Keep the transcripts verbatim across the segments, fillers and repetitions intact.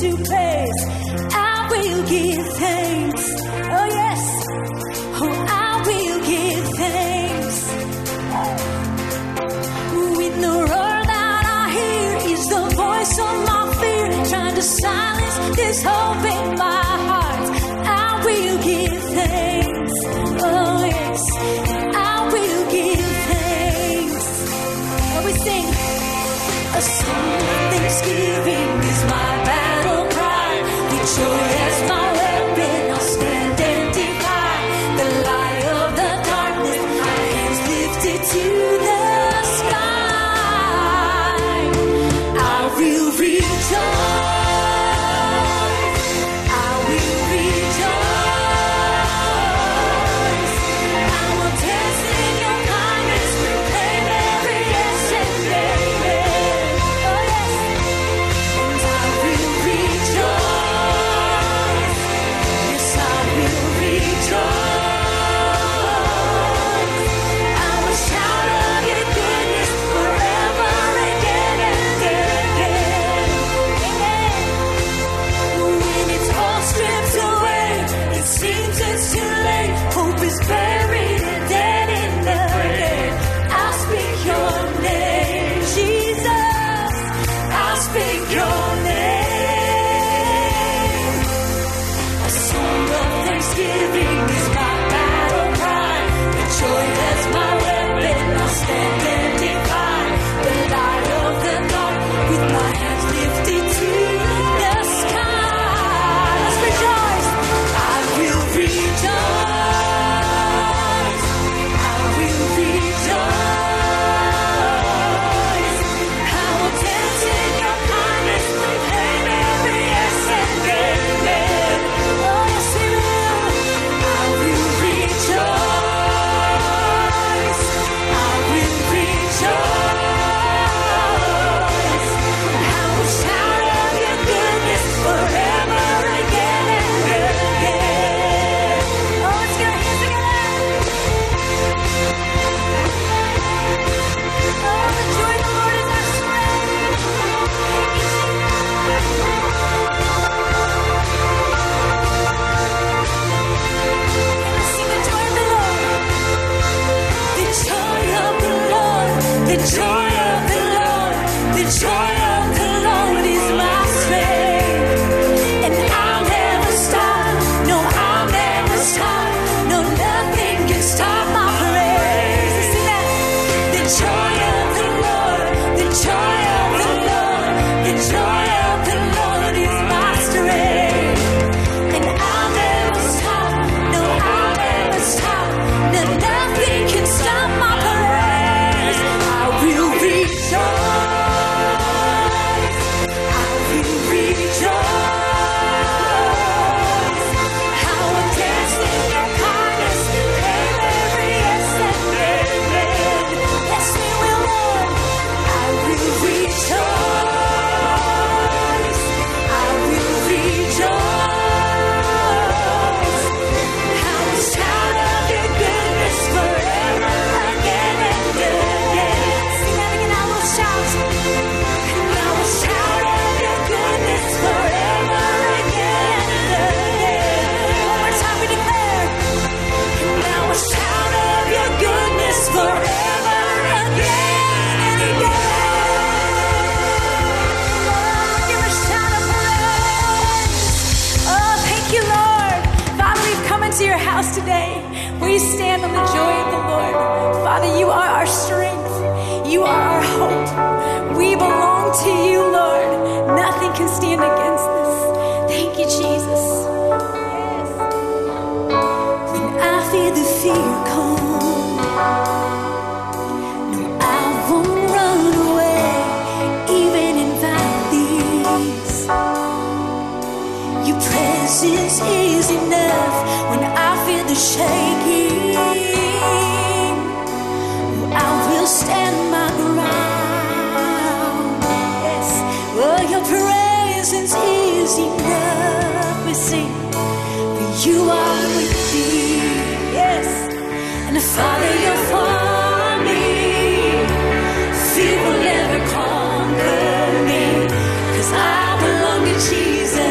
to praise. I will give thanks. Oh yes. Oh, I will give thanks. With the roar that I hear is the voice of my fear, trying to silence this hope in my heart. I will give thanks. Oh yes. I will give thanks. Oh, we sing. A song of thanksgiving is my battle cry. With joy as my weapon, I'll stand and defy the lie of the darkness. My hands lifted to the sky. I will rejoice. I will rejoice. I will dance in your kindness, proclaim every yes and amen. Oh yes. And I will rejoice. Yes, I will rejoice. I will shout of your goodness forever again and again. Amen. When it's all stripped away, it seems it's too late. Hope is buried and dead in the grave. I'll speak your name, Jesus. I'll speak your name. A song of thanksgiving is my battle cry. With joy as my weapon, I'll stand and defy the lie of the dark. With my hands lifted to the sky. Let's rejoice. I will rejoice. I will rejoice. I will dance in your kindness, proclaim every yes and amen. Oh yes, we will. I will rejoice. I will rejoice. I will shout of your goodness forever again and again. Oh, let's get our hands together. Oh, the joy of the Lord is our strength. Let's sing the joy of the Lord. The joy of the Lord. The joy of the Lord. The joy of the Lord is my strength. And I'll never stop. No, I'll never stop. No, nothing can stop my praise. Sing that. The joy of the Lord. The joy of the Lord. The joy of the Lord is my strength. And I'll never stop. No, I'll never stop. No, nothing can stop my praise. I will rejoice. I will rejoice. I will dance in your kindness, proclaim every yes and amen. Yes, we will, Lord. I will rejoice. I will rejoice. I will shout of your goodness forever again and again. Sing that again. I will shout. And I will shout of your goodness forever again and again. One more time we declare. And I will shout of your goodness forever again and again. Give a shout of praise. Oh, thank you, Lord. Father, we've come into your house today. We stand on the joy of the Lord. Father, you are our strength. You are our hope. We belong to you, Lord. Nothing can stand against this. Thank you, Jesus. Yes. When I feel the fear come, no, I won't run away, even in valleys. Your presence is enough when I feel the shaking. I will stand my ground. Yes. Oh, your presence is enough. We sing. For you are with me. Yes. And Father, you're for me. Fear will never conquer me. 'Cause I belong to Jesus.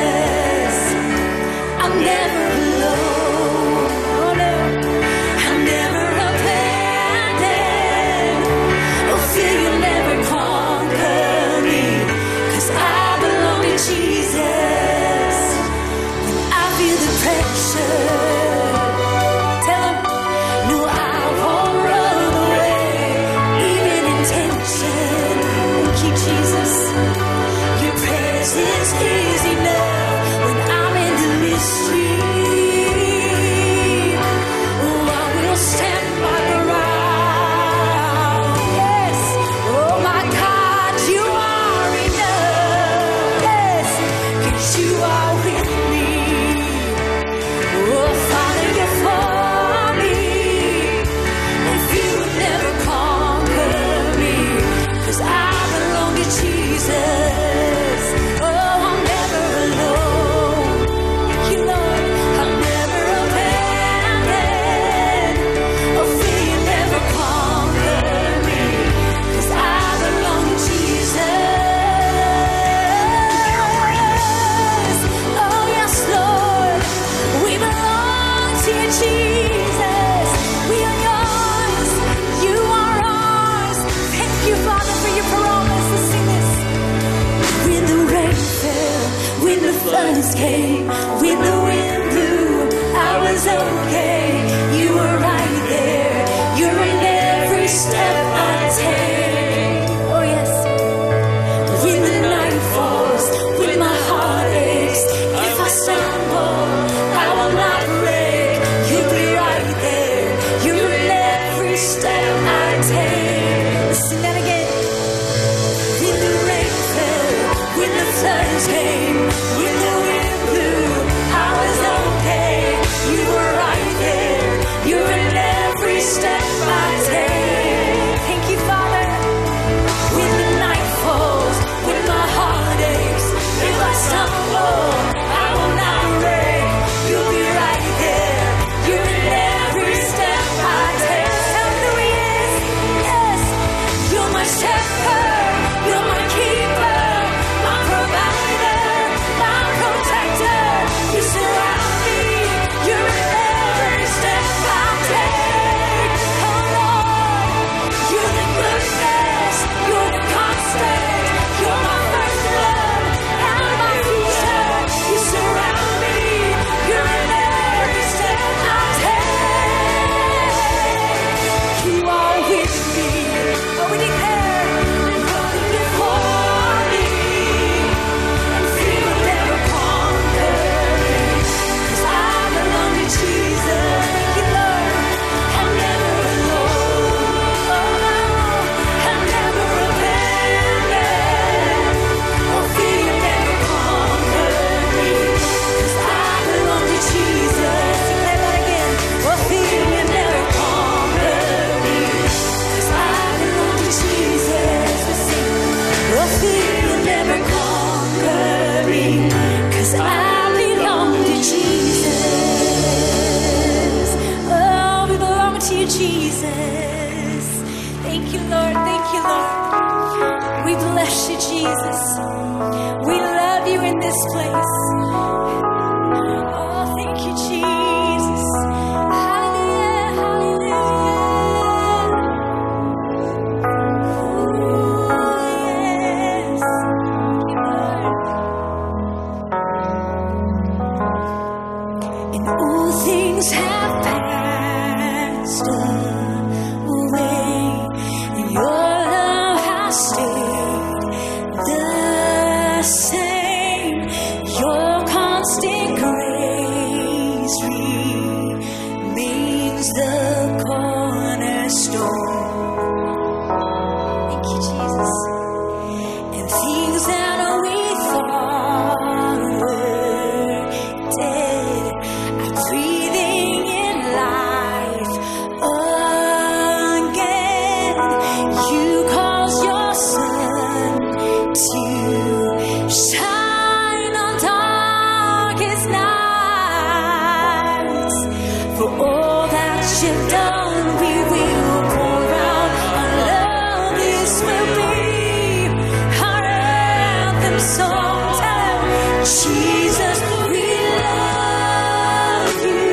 Jesus. We are yours. You are ours. Thank you, Father, for your promise. Let's sing this. When the rain fell, when the floods came, when the wind blew, I was okay. You were right there. You're in every step I take. Oh yes. When the night falls, when my heart aches, if I stumble, I will not break. You'll be right there. You're in every step I take. Let's sing that again. When the rain fell, when the floods came, when the wind blew, I was okay. You were right there. You're in every step I take. Thank you, Father. When the night falls, when my heart aches, if I stumble, I will not break. You'll be right there. You're in every step I take. Tell me who He is. Yes. You're my shepherd. You're my keeper. My provider. My protector. You surround me. You're in every step I take. Oh Lord, you're the goodness. You're the constant. You're my first love and my future. You surround me. You're in every step I take. You are with me. Oh, we declare and going before me. And fear will never conquer me. 'Cause I belong to Jesus. Thank you, Lord. I'm never alone. Oh no, I'm never abandoned. Oh, fear will never conquer me. 'Cause I belong to Jesus. Declare that again. Oh, fear will never conquer me. 'Cause I belong to Jesus. Let's sing. Oh, fear will never conquer me. 'Cause I belong to Jesus. Oh, we belong to you, Jesus. Thank you, Lord. Thank you, Lord. We bless you, Jesus. We love you in this place. Oh, thank you, Jesus. Hallelujah, hallelujah. Oh, yes. Thank you, Lord. And all things have passed away, and your love has stayed the same. Your constant grace remains the cornerstone. Thank you, Jesus. And things that we thought were dead are breathing in life again. You cause your sun to shine on darkest nights. For all that you've done, we will pour out our love. This will be our anthem song. Tell Jesus, we love you.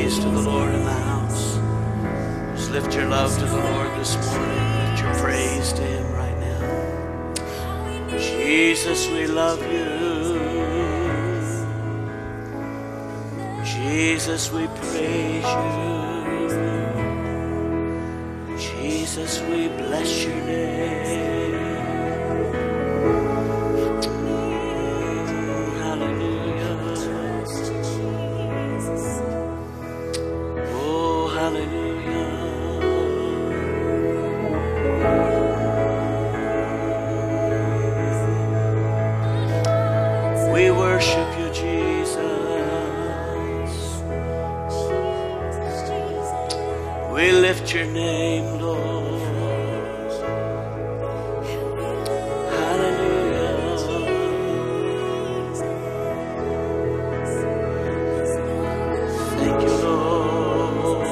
praise to the Lord in the house. Just lift your love to the Lord this morning. Lift your praise to Him right now. Jesus, we love you. Jesus, we praise you. Jesus, we bless your name. We worship you, Jesus. We lift your name, Lord. Hallelujah. Thank you, Lord.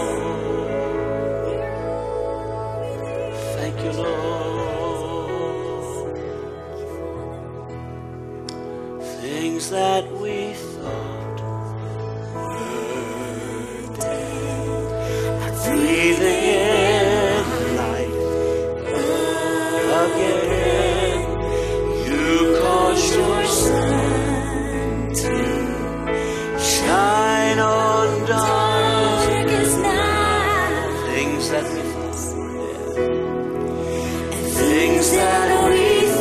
Thank you, Lord. Things that we thought were dead are breathing in life again. You caused your sun to shine on darkest night. Things that we thought were dead, and things that we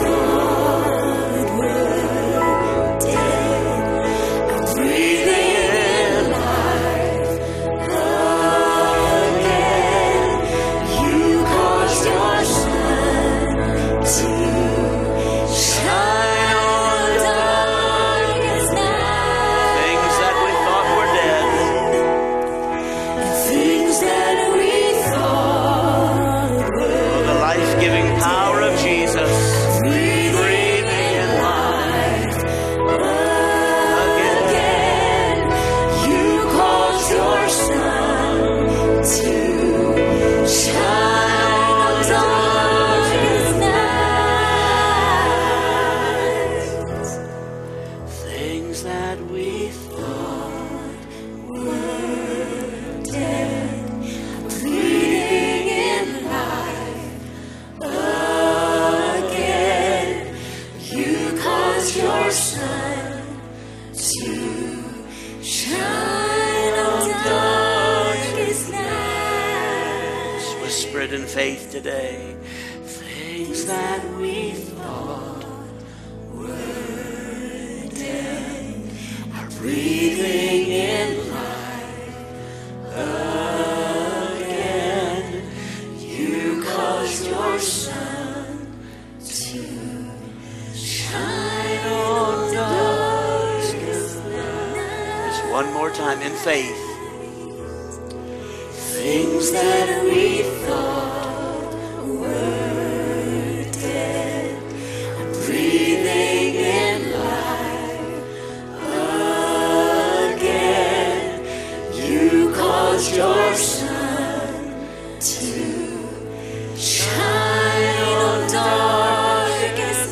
in faith today. Things that we thought were dead are breathing in life again. You caused your sun to shine on darkest night. Just one more time in faith. Things that we thought were dead are breathing in life again. You caused your sun to shine on darkest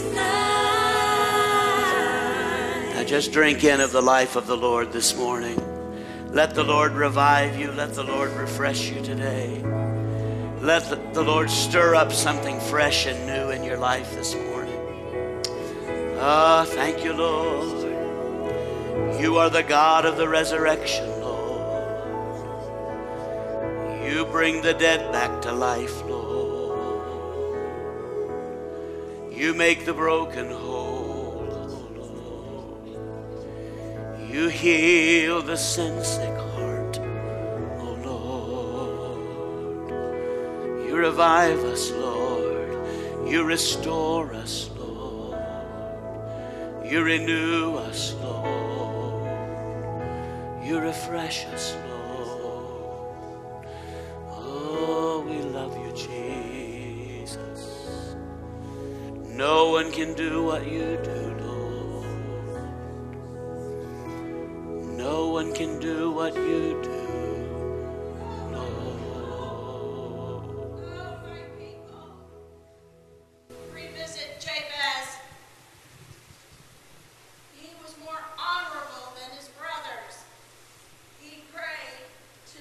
night. Now just drink in of the life of the Lord this morning. Let the Lord revive you. Let the Lord refresh you today. Let the, the Lord stir up something fresh and new in your life this morning. Ah, thank you, Lord. You are the God of the resurrection, Lord. You bring the dead back to life, Lord. You make the broken whole, Lord. You heal the sin-sick heart, oh Lord. You revive us, Lord. You restore us, Lord. You renew us, Lord. You refresh us, Lord. Oh, we love you, Jesus. No one can do what you do, Lord. No one can do what you do. He was more honorable than his brothers. He prayed to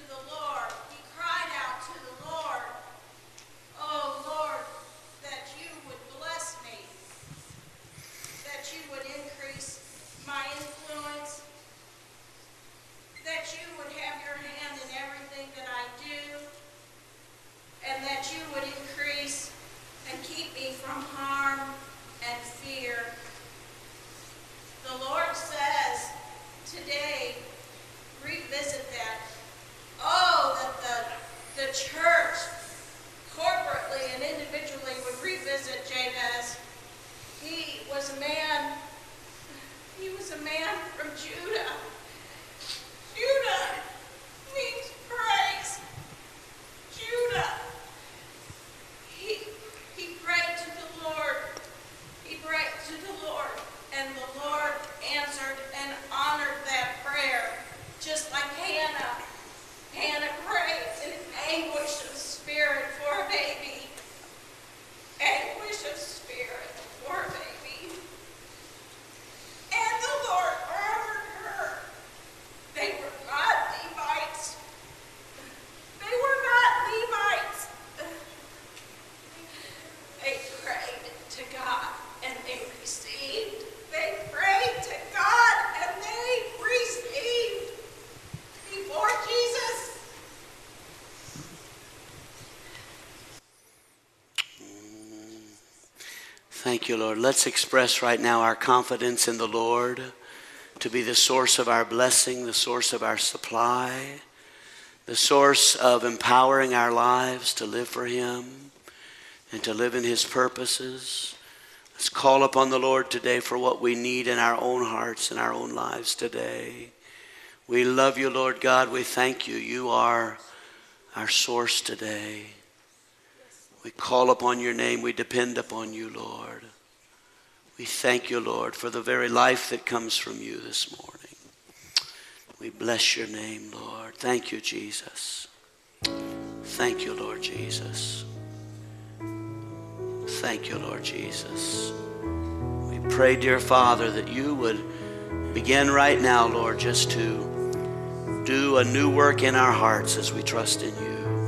man from Judah. Judah means praise. Judah. He, he prayed to the Lord. He prayed to the Lord, and the Lord answered and honored that prayer, just like Hannah. Hannah prayed in anguish of spirit for a baby. Anguish of spirit for a baby. And the Lord honored her. They were not Levites. They were not Levites. They prayed to God and they received. They prayed to God and they received before Jesus. Thank you, Lord. Let's express right now our confidence in the Lord to be the source of our blessing, the source of our supply, the source of empowering our lives to live for Him and to live in His purposes. Let's call upon the Lord today for what we need in our own hearts and our own lives today. We love you, Lord God. We thank you. You are our source today. We call upon your name. We depend upon you, Lord. We thank you, Lord, for the very life that comes from you this morning. We bless your name, Lord. Thank you, Jesus. Thank you, Lord Jesus. Thank you, Lord Jesus. We pray, dear Father, that you would begin right now, Lord, just to do a new work in our hearts as we trust in you.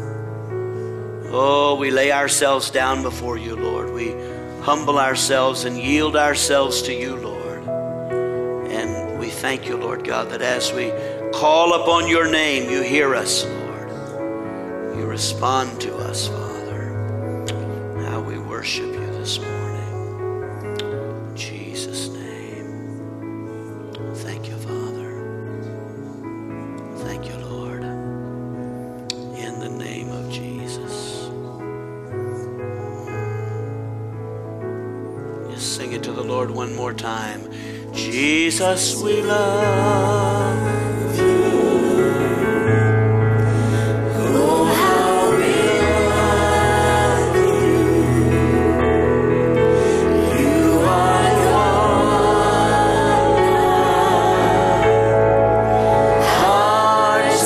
Oh, we lay ourselves down before you, Lord. We humble ourselves and yield ourselves to you, Lord. And we thank you, Lord God, that as we call upon your name, you hear us, Lord. You respond to us, Father. How we worship you this morning. In Jesus' name. Thank you, Father. Thank you, Lord. In the name of Jesus. Just sing it to the Lord one more time. Jesus, we love you. Oh, how we love you. You are God. Hearts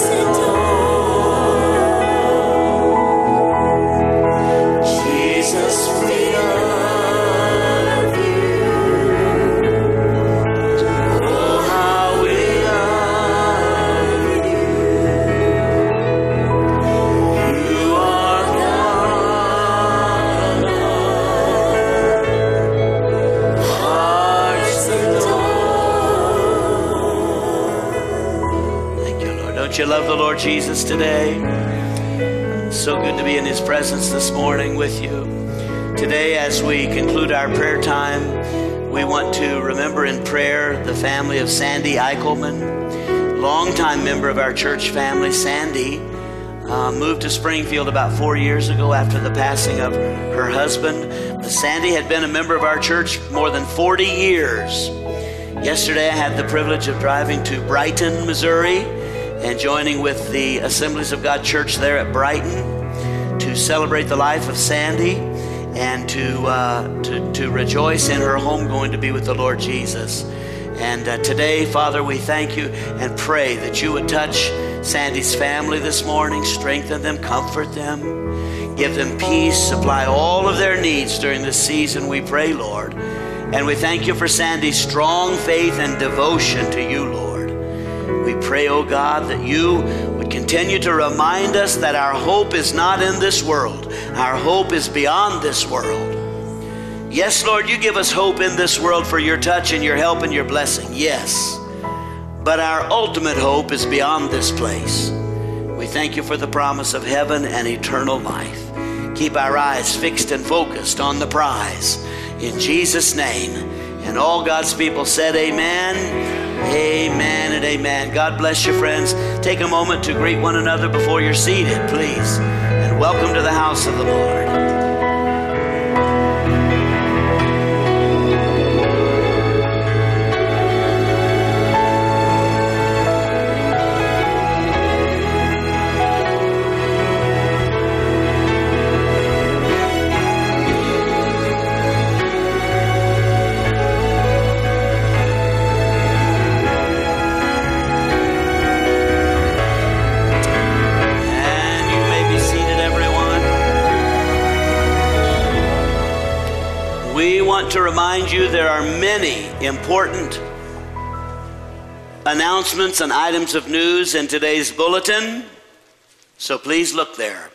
adore. Jesus, we love you. Oh, how we love you. You are God. Hearts adore. Thank you, Lord. Don't you love the Lord Jesus today? So good to be in his presence this morning with you. Today, as we conclude our prayer time, we want to remember in prayer the family of Sandy Eichelman, longtime member of our church family. Sandy uh, moved to Springfield about four years ago after the passing of her husband. But Sandy had been a member of our church more than forty years. Yesterday, I had the privilege of driving to Brighton, Missouri, and joining with the Assemblies of God Church there at Brighton to celebrate the life of Sandy and to, uh, to, to rejoice in her home going to be with the Lord Jesus. And uh, today, Father, we thank you and pray that you would touch Sandy's family this morning, strengthen them, comfort them, give them peace, supply all of their needs during this season, we pray, Lord. And we thank you for Sandy's strong faith and devotion to you, Lord. We pray, oh God, that you would continue to remind us that our hope is not in this world. Our hope is beyond this world. Yes, Lord, you give us hope in this world for your touch and your help and your blessing. Yes. But our ultimate hope is beyond this place. We thank you for the promise of heaven and eternal life. Keep our eyes fixed and focused on the prize. In Jesus' name. And all God's people said amen, amen, and amen. God bless you, friends. Take a moment to greet one another before you're seated, please. And welcome to the house of the Lord. remind you there are many important announcements and items of news in today's bulletin, so please look there.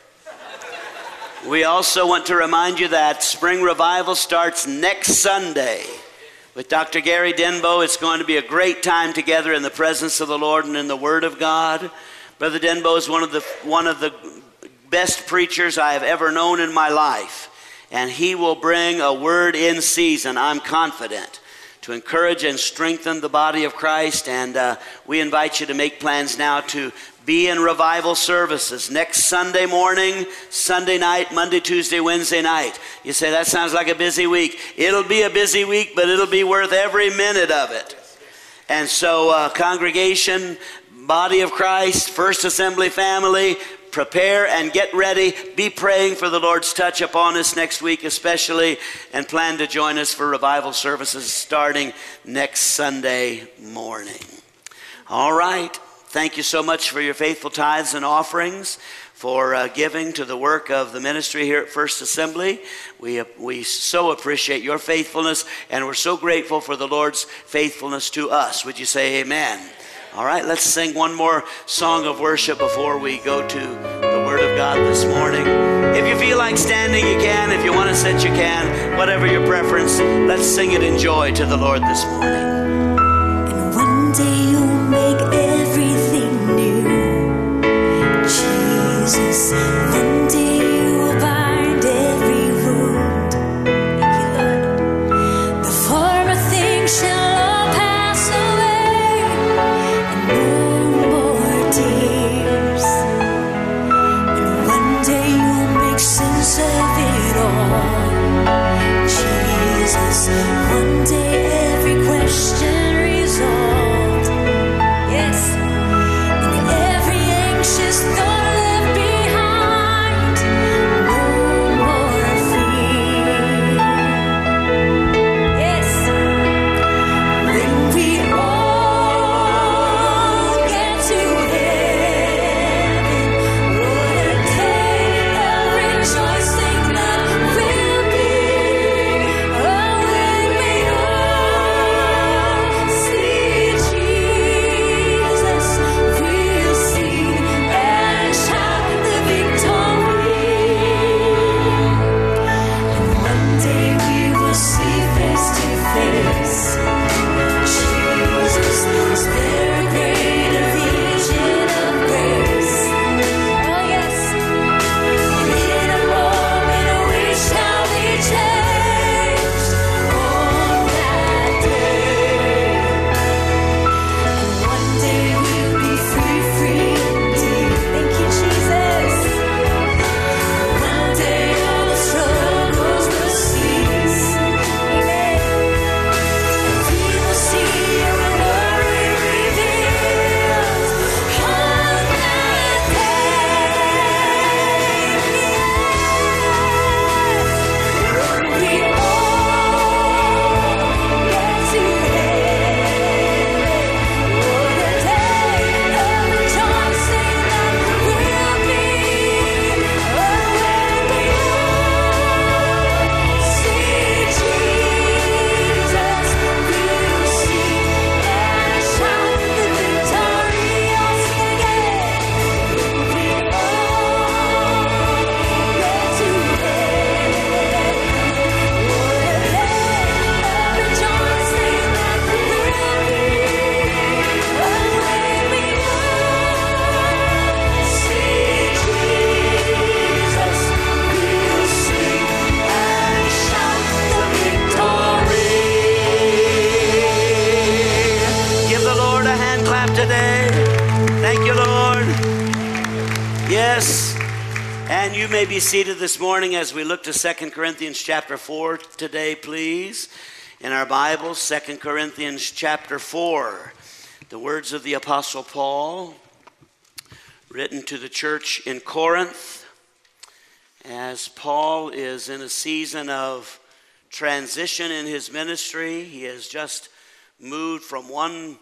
We also want to remind you that Spring Revival starts next Sunday with Doctor Gary Denbo. It's going to be a great time together in the presence of the Lord and in the Word of God. Brother Denbo is one of the one of the best preachers I have ever known in my life, and he will bring a word in season, I'm confident, to encourage and strengthen the body of Christ. And uh, we invite you to make plans now to be in revival services next Sunday morning, Sunday night, Monday, Tuesday, Wednesday night. You say, that sounds like a busy week. It'll be a busy week, but it'll be worth every minute of it. And so uh, congregation, body of Christ, First Assembly family, prepare and get ready. Be praying for the Lord's touch upon us next week especially, and plan to join us for revival services starting next Sunday morning. All right. Thank you so much for your faithful tithes and offerings, for uh, giving to the work of the ministry here at First Assembly. We, uh, we so appreciate your faithfulness, and we're so grateful for the Lord's faithfulness to us. Would you say amen? All right, let's sing one more song of worship before we go to the Word of God this morning. If you feel like standing, you can. If you want to sit, you can. Whatever your preference, let's sing it in joy to the Lord this morning. And one day you'll make everything new, Jesus. One day you will bind every wound. Thank you, Lord. The former things shall all pass away, and no more tears. And one day you'll make sense of it all, Jesus. One day every question resolved. Yes. And every anxious thought left behind. No more fear. Yes. When we all get to heaven, what a day of rejoicing that will be. Oh, when we all see Jesus, we'll sing and shout the victory. And one day we will see face to face Jesus. Is there a greater vision of grace? Oh yes. And in a moment we shall be changed on that day. And one day we'll be free, free indeed. Thank you, Jesus. One day all the struggles will cease. Amen. We will see your glory revealed on that day. When we all get to heaven, what a day of rejoicing that will be. Oh, when we all see Jesus, we'll sing and shout the victory. I'll sing again. When we all get to heaven, what a day of rejoicing that will be. Oh, when we all see Jesus, we'll sing and shout the victory. Give the Lord a hand clap today. Thank you, Lord. Yes. And you may be seated this morning as we look to Second Corinthians chapter four today, please. In our Bibles, Second Corinthians chapter four. The words of the Apostle Paul, written to the church in Corinth, as Paul is in a season of transition in his ministry. He has just moved from one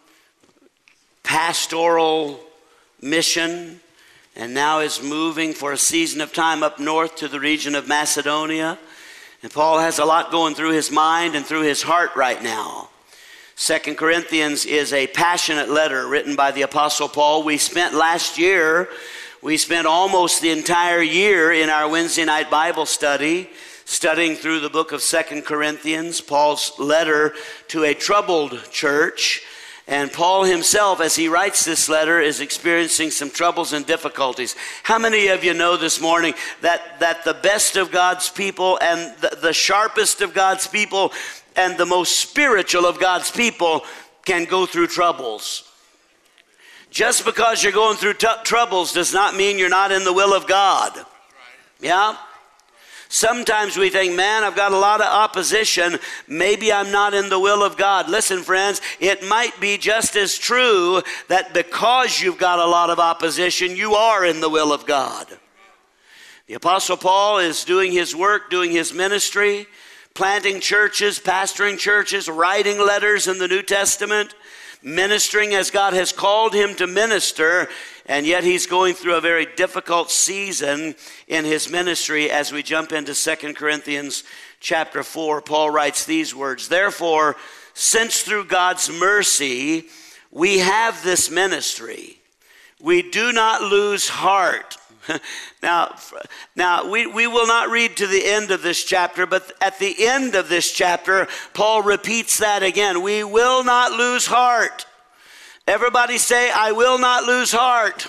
pastoral mission and now is moving for a season of time up north to the region of Macedonia. And Paul has a lot going through his mind and through his heart right now. Second Corinthians is a passionate letter written by the Apostle Paul. We spent last year, we spent almost the entire year in our Wednesday night Bible study, studying through the book of Second Corinthians, Paul's letter to a troubled church. And Paul himself, as he writes this letter, is experiencing some troubles and difficulties. How many of you know this morning that, that the best of God's people and the, the sharpest of God's people and the most spiritual of God's people can go through troubles? Just because you're going through t- troubles does not mean you're not in the will of God. Yeah? Sometimes we think, man, I've got a lot of opposition. Maybe I'm not in the will of God. Listen, friends, it might be just as true that because you've got a lot of opposition, you are in the will of God. The Apostle Paul is doing his work, doing his ministry, planting churches, pastoring churches, writing letters in the New Testament, ministering as God has called him to minister, and yet he's going through a very difficult season in his ministry. As we jump into Second Corinthians chapter four, Paul writes these words, "Therefore, since through God's mercy we have this ministry, we do not lose heart." Now, now we, we will not read to the end of this chapter, but at the end of this chapter, Paul repeats that again. We will not lose heart. Everybody say, I will not lose heart.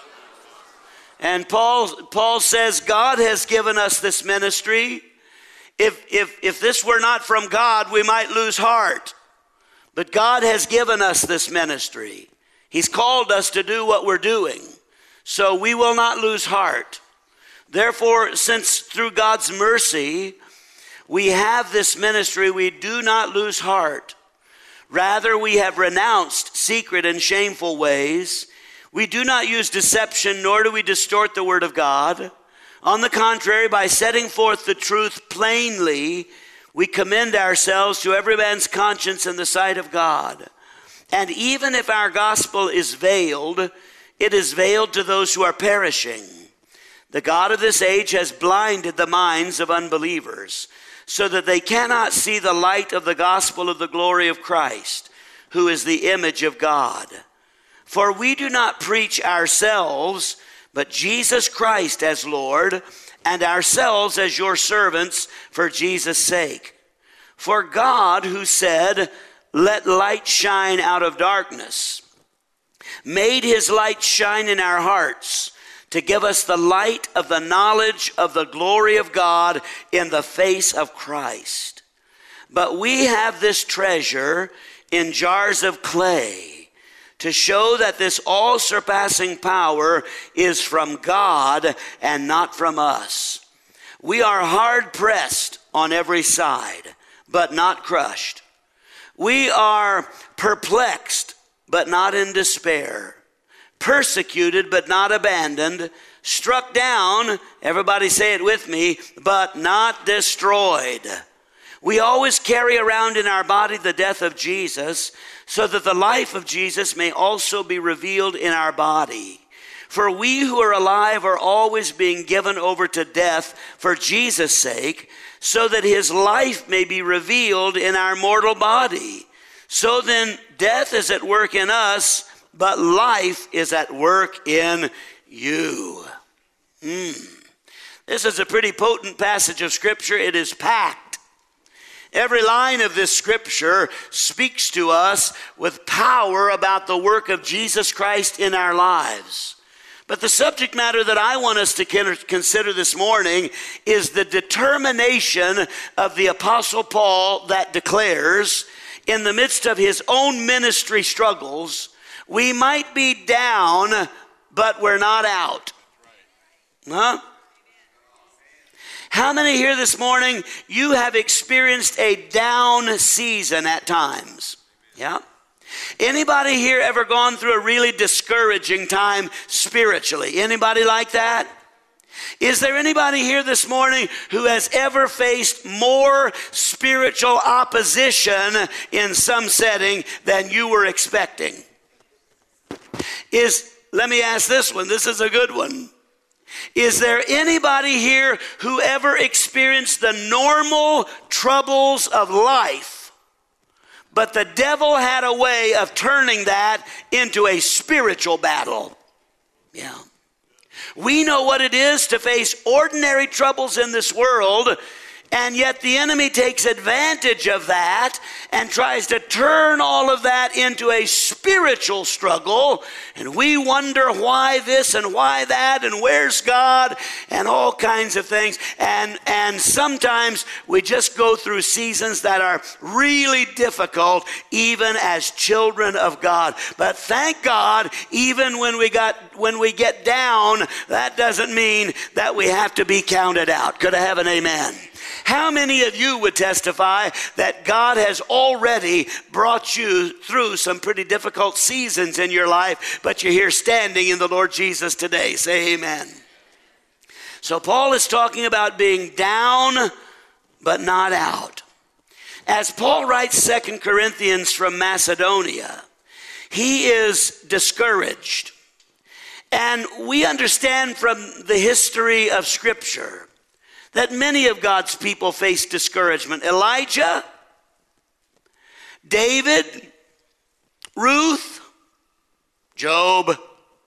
And Paul, Paul says, God has given us this ministry. If, if, if this were not from God, we might lose heart. But God has given us this ministry. He's called us to do what we're doing. So we will not lose heart. Therefore, since through God's mercy we have this ministry, we do not lose heart. Rather, we have renounced secret and shameful ways. We do not use deception, nor do we distort the word of God. On the contrary, by setting forth the truth plainly, we commend ourselves to every man's conscience in the sight of God. And even if our gospel is veiled, it is veiled to those who are perishing. The God of this age has blinded the minds of unbelievers, so that they cannot see the light of the gospel of the glory of Christ, who is the image of God. For we do not preach ourselves, but Jesus Christ as Lord, and ourselves as your servants for Jesus' sake. For God, who said, let light shine out of darkness, made his light shine in our hearts to give us the light of the knowledge of the glory of God in the face of Christ. But we have this treasure in jars of clay to show that this all-surpassing power is from God and not from us. We are hard-pressed on every side, but not crushed. We are perplexed, but not in despair. Persecuted, but not abandoned. Struck down, everybody say it with me, but not destroyed. We always carry around in our body the death of Jesus, so that the life of Jesus may also be revealed in our body. For we who are alive are always being given over to death for Jesus' sake, so that his life may be revealed in our mortal body. So then death is at work in us, but life is at work in you. Mm. This is a pretty potent passage of Scripture. It is packed. Every line of this Scripture speaks to us with power about the work of Jesus Christ in our lives. But the subject matter that I want us to consider this morning is the determination of the Apostle Paul that declares, in the midst of his own ministry struggles, we might be down, but we're not out. Huh? How many here this morning, you have experienced a down season at times? Yeah. Anybody here ever gone through a really discouraging time spiritually? Anybody like that? Is there anybody here this morning who has ever faced more spiritual opposition in some setting than you were expecting? Is, let me ask this one, this is a good one. Is there anybody here who ever experienced the normal troubles of life, but the devil had a way of turning that into a spiritual battle? Yeah. We know what it is to face ordinary troubles in this world, and yet the enemy takes advantage of that and tries to turn all of that into a spiritual struggle. And we wonder why this and why that and where's God and all kinds of things. And, and sometimes we just go through seasons that are really difficult, even as children of God. But thank God, even when we got when we get down, that doesn't mean that we have to be counted out. Could I have an amen? How many of you would testify that God has already brought you through some pretty difficult seasons in your life, but you're here standing in the Lord Jesus today? Say amen. So Paul is talking about being down, but not out. As Paul writes Second Corinthians from Macedonia, he is discouraged. And we understand from the history of Scripture that many of God's people face discouragement. Elijah, David, Ruth, Job,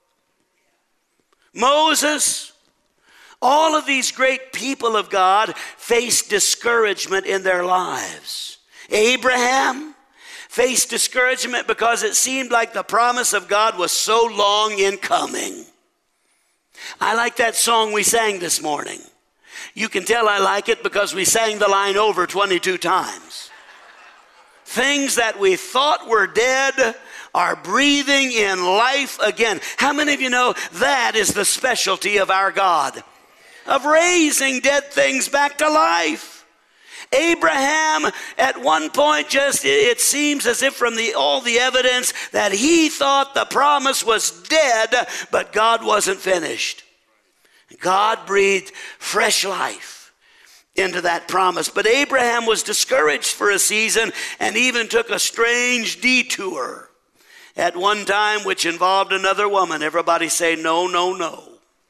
Moses, all of these great people of God faced discouragement in their lives. Abraham faced discouragement because it seemed like the promise of God was so long in coming. I like that song we sang this morning. You can tell I like it because we sang the line over twenty-two times. Things that we thought were dead are breathing in life again. How many of you know that is the specialty of our God? Of raising dead things back to life. Abraham, at one point, just it seems as if from the all the evidence that he thought the promise was dead, but God wasn't finished. God breathed fresh life into that promise. But Abraham was discouraged for a season and even took a strange detour at one time, which involved another woman. Everybody say no, no, no.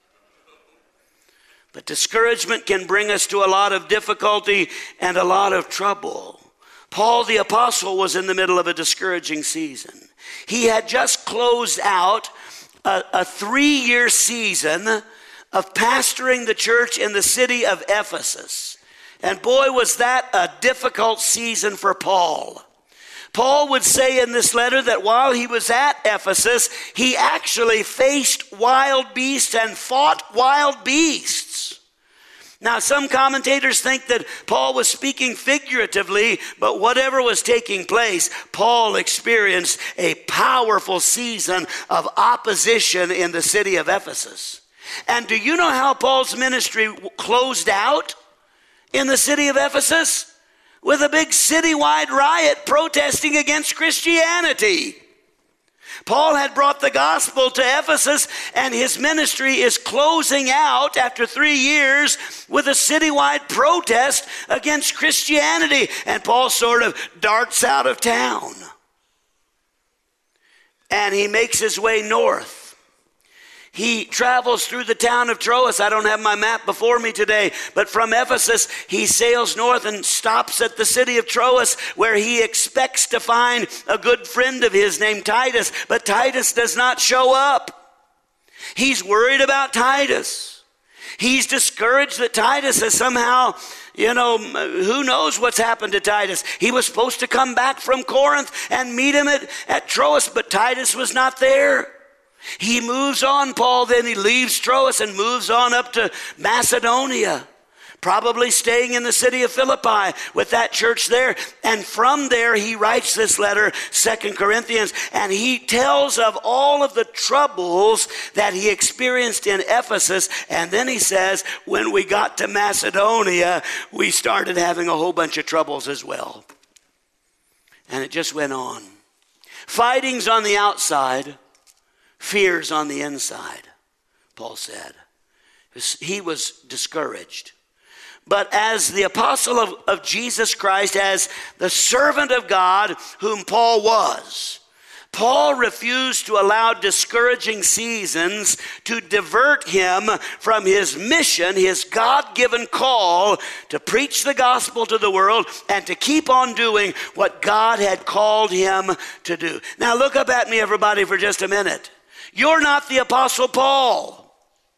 But discouragement can bring us to a lot of difficulty and a lot of trouble. Paul the apostle was in the middle of a discouraging season. He had just closed out a, a three-year season of pastoring the church in the city of Ephesus. And boy, was that a difficult season for Paul. Paul would say in this letter that while he was at Ephesus, he actually faced wild beasts and fought wild beasts. Now, some commentators think that Paul was speaking figuratively, but whatever was taking place, Paul experienced a powerful season of opposition in the city of Ephesus. And do you know how Paul's ministry closed out in the city of Ephesus? With a big citywide riot protesting against Christianity. Paul had brought the gospel to Ephesus, and his ministry is closing out after three years with a citywide protest against Christianity. And Paul sort of darts out of town. And he makes his way north. He travels through the town of Troas. I don't have my map before me today, but from Ephesus, he sails north and stops at the city of Troas, where he expects to find a good friend of his named Titus, but Titus does not show up. He's worried about Titus. He's discouraged that Titus has somehow, you know, who knows what's happened to Titus. He was supposed to come back from Corinth and meet him at, at Troas, but Titus was not there. He moves on, Paul, then he leaves Troas and moves on up to Macedonia, probably staying in the city of Philippi with that church there. And from there, he writes this letter, Second Corinthians, and he tells of all of the troubles that he experienced in Ephesus. And then he says, when we got to Macedonia, we started having a whole bunch of troubles as well. And it just went on. Fighting's on the outside. Fears on the inside, Paul said. He was discouraged. But as the apostle of, of Jesus Christ, as the servant of God whom Paul was, Paul refused to allow discouraging seasons to divert him from his mission, his God-given call to preach the gospel to the world and to keep on doing what God had called him to do. Now look up at me, everybody, for just a minute. You're not the Apostle Paul.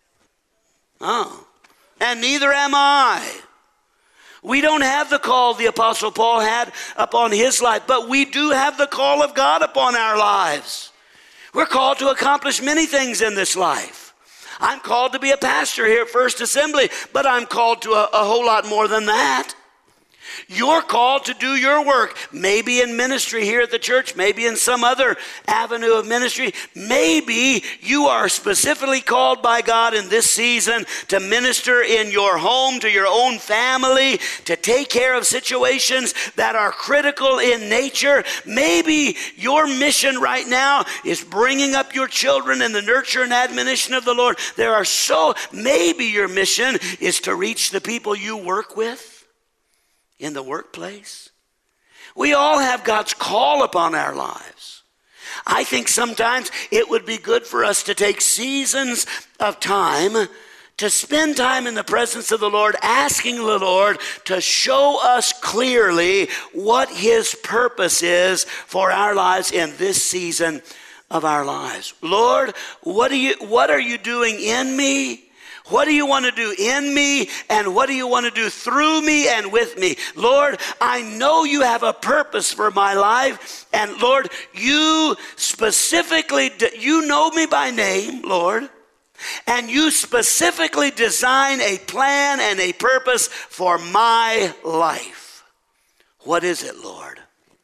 Oh, and neither am I. We don't have the call the Apostle Paul had upon his life, but we do have the call of God upon our lives. We're called to accomplish many things in this life. I'm called to be a pastor here at First Assembly, but I'm called to a, a whole lot more than that. You're called to do your work, maybe in ministry here at the church, maybe in some other avenue of ministry. Maybe you are specifically called by God in this season to minister in your home, to your own family, to take care of situations that are critical in nature. Maybe your mission right now is bringing up your children in the nurture and admonition of the Lord. There are so, maybe your mission is to reach the people you work with in the workplace. We all have God's call upon our lives. I think sometimes it would be good for us to take seasons of time to spend time in the presence of the Lord, asking the Lord to show us clearly what his purpose is for our lives in this season of our lives. Lord, what do you, what are you doing in me? What do you want to do in me, and what do you want to do through me and with me? Lord, I know you have a purpose for my life, and Lord, you specifically, you know me by name, Lord, and you specifically design a plan and a purpose for my life. What is it, Lord?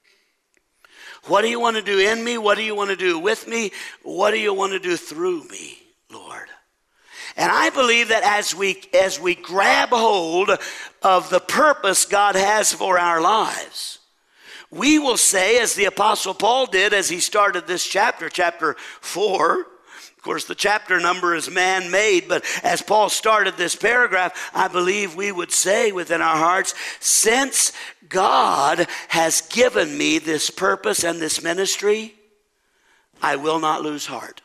What do you want to do in me? What do you want to do with me? What do you want to do through me, Lord? And I believe that as we as we grab hold of the purpose God has for our lives, we will say, as the Apostle Paul did as he started this chapter, chapter four. Of course, the chapter number is man-made, but as Paul started this paragraph, I believe we would say within our hearts, since God has given me this purpose and this ministry, I will not lose heart.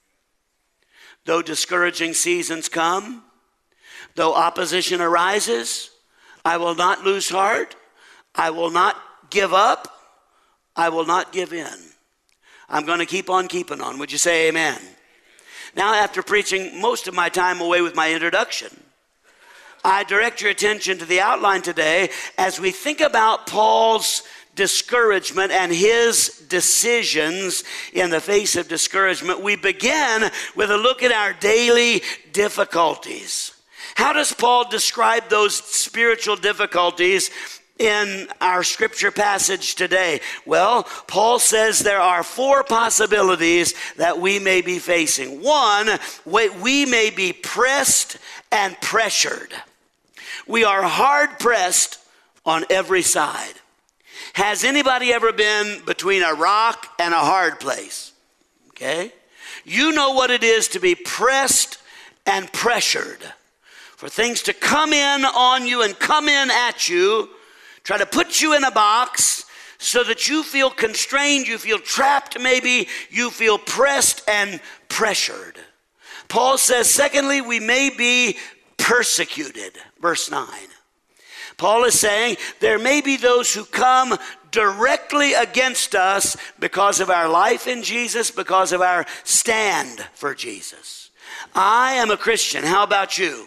Though discouraging seasons come, though opposition arises, I will not lose heart. I will not give up. I will not give in. I'm going to keep on keeping on. Would you say amen? Now, after preaching most of my time away with my introduction, I direct your attention to the outline today as we think about Paul's discouragement and his decisions in the face of discouragement. We begin with a look at our daily difficulties. How does Paul describe those spiritual difficulties in our scripture passage today? Well, Paul says there are four possibilities that we may be facing. One, we may be pressed and pressured. We are hard pressed on every side. Has anybody ever been between a rock and a hard place? Okay? You know what it is to be pressed and pressured. For things to come in on you and come in at you, try to put you in a box so that you feel constrained, you feel trapped maybe, you feel pressed and pressured. Paul says, secondly, we may be persecuted. Verse nine. Paul is saying there may be those who come directly against us because of our life in Jesus, because of our stand for Jesus. I am a Christian. How about you?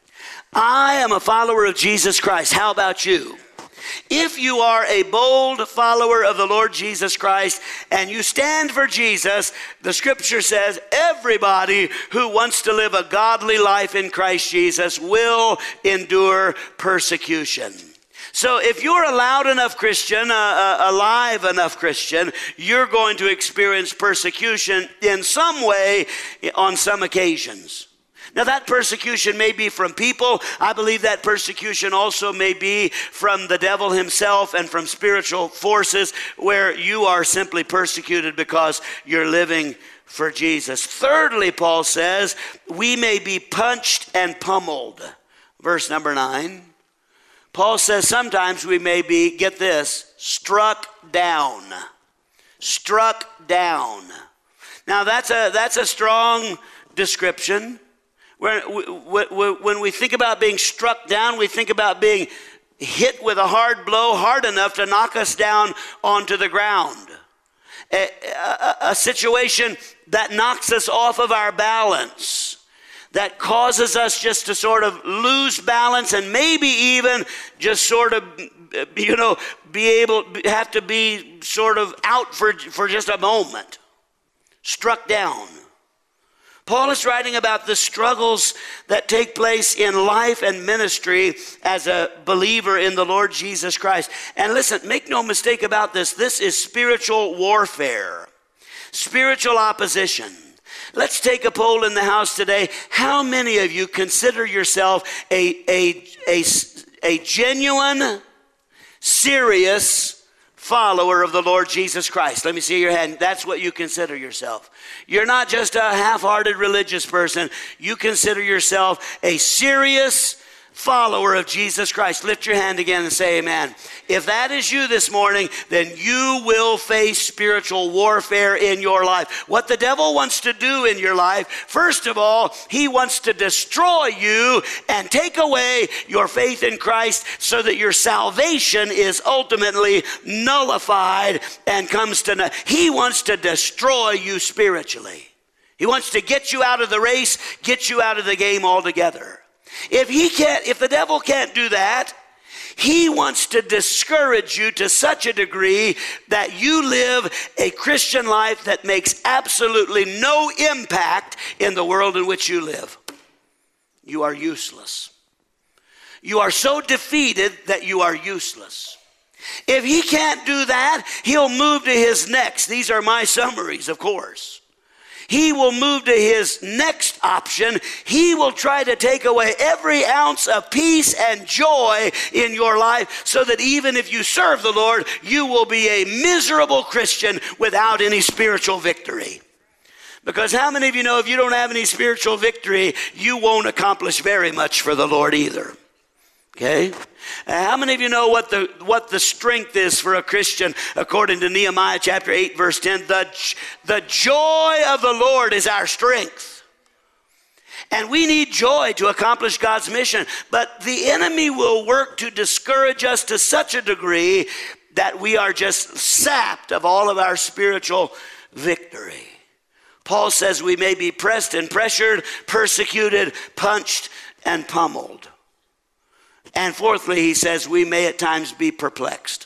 I am a follower of Jesus Christ. How about you? If you are a bold follower of the Lord Jesus Christ and you stand for Jesus, the scripture says everybody who wants to live a godly life in Christ Jesus will endure persecution. So if you're a loud enough Christian, a, a, a live enough Christian, you're going to experience persecution in some way on some occasions. Now that persecution may be from people. I believe that persecution also may be from the devil himself and from spiritual forces where you are simply persecuted because you're living for Jesus. Thirdly, Paul says, we may be punched and pummeled. Verse number nine. Paul says sometimes we may be, get this, struck down. Struck down. Now that's a that's a strong description. When when we think about being struck down, we think about being hit with a hard blow, hard enough to knock us down onto the ground. A, a, a situation that knocks us off of our balance, that causes us just to sort of lose balance and maybe even just sort of, you know, be able, have to be sort of out for, for just a moment. Struck down. Paul is writing about the struggles that take place in life and ministry as a believer in the Lord Jesus Christ. And listen, make no mistake about this. This is spiritual warfare, spiritual opposition. Let's take a poll in the house today. How many of you consider yourself a, a, a, a genuine, serious follower of the Lord Jesus Christ? Let me see your hand. That's what you consider yourself. You're not just a half-hearted religious person. You consider yourself a serious follower of Jesus Christ. Lift your hand again and say amen. If that is you this morning, then you will face spiritual warfare in your life. What the devil wants to do in your life, first of all, he wants to destroy you and take away your faith in Christ so that your salvation is ultimately nullified and comes to no- he wants to destroy you spiritually. He wants to get you out of the race, get you out of the game altogether. If he can't, if the devil can't do that, he wants to discourage you to such a degree that you live a Christian life that makes absolutely no impact in the world in which you live. You are useless. You are so defeated that you are useless. If he can't do that, he'll move to his next. These are my summaries, of course. He will move to his next option. He will try to take away every ounce of peace and joy in your life so that even if you serve the Lord, you will be a miserable Christian without any spiritual victory. Because how many of you know if you don't have any spiritual victory, you won't accomplish very much for the Lord either? Okay? How many of you know what the what the strength is for a Christian according to Nehemiah chapter eight verse ten? The, the joy of the Lord is our strength. And we need joy to accomplish God's mission. But the enemy will work to discourage us to such a degree that we are just sapped of all of our spiritual victory. Paul says we may be pressed and pressured, persecuted, punched, and pummeled. And fourthly, he says we may at times be perplexed.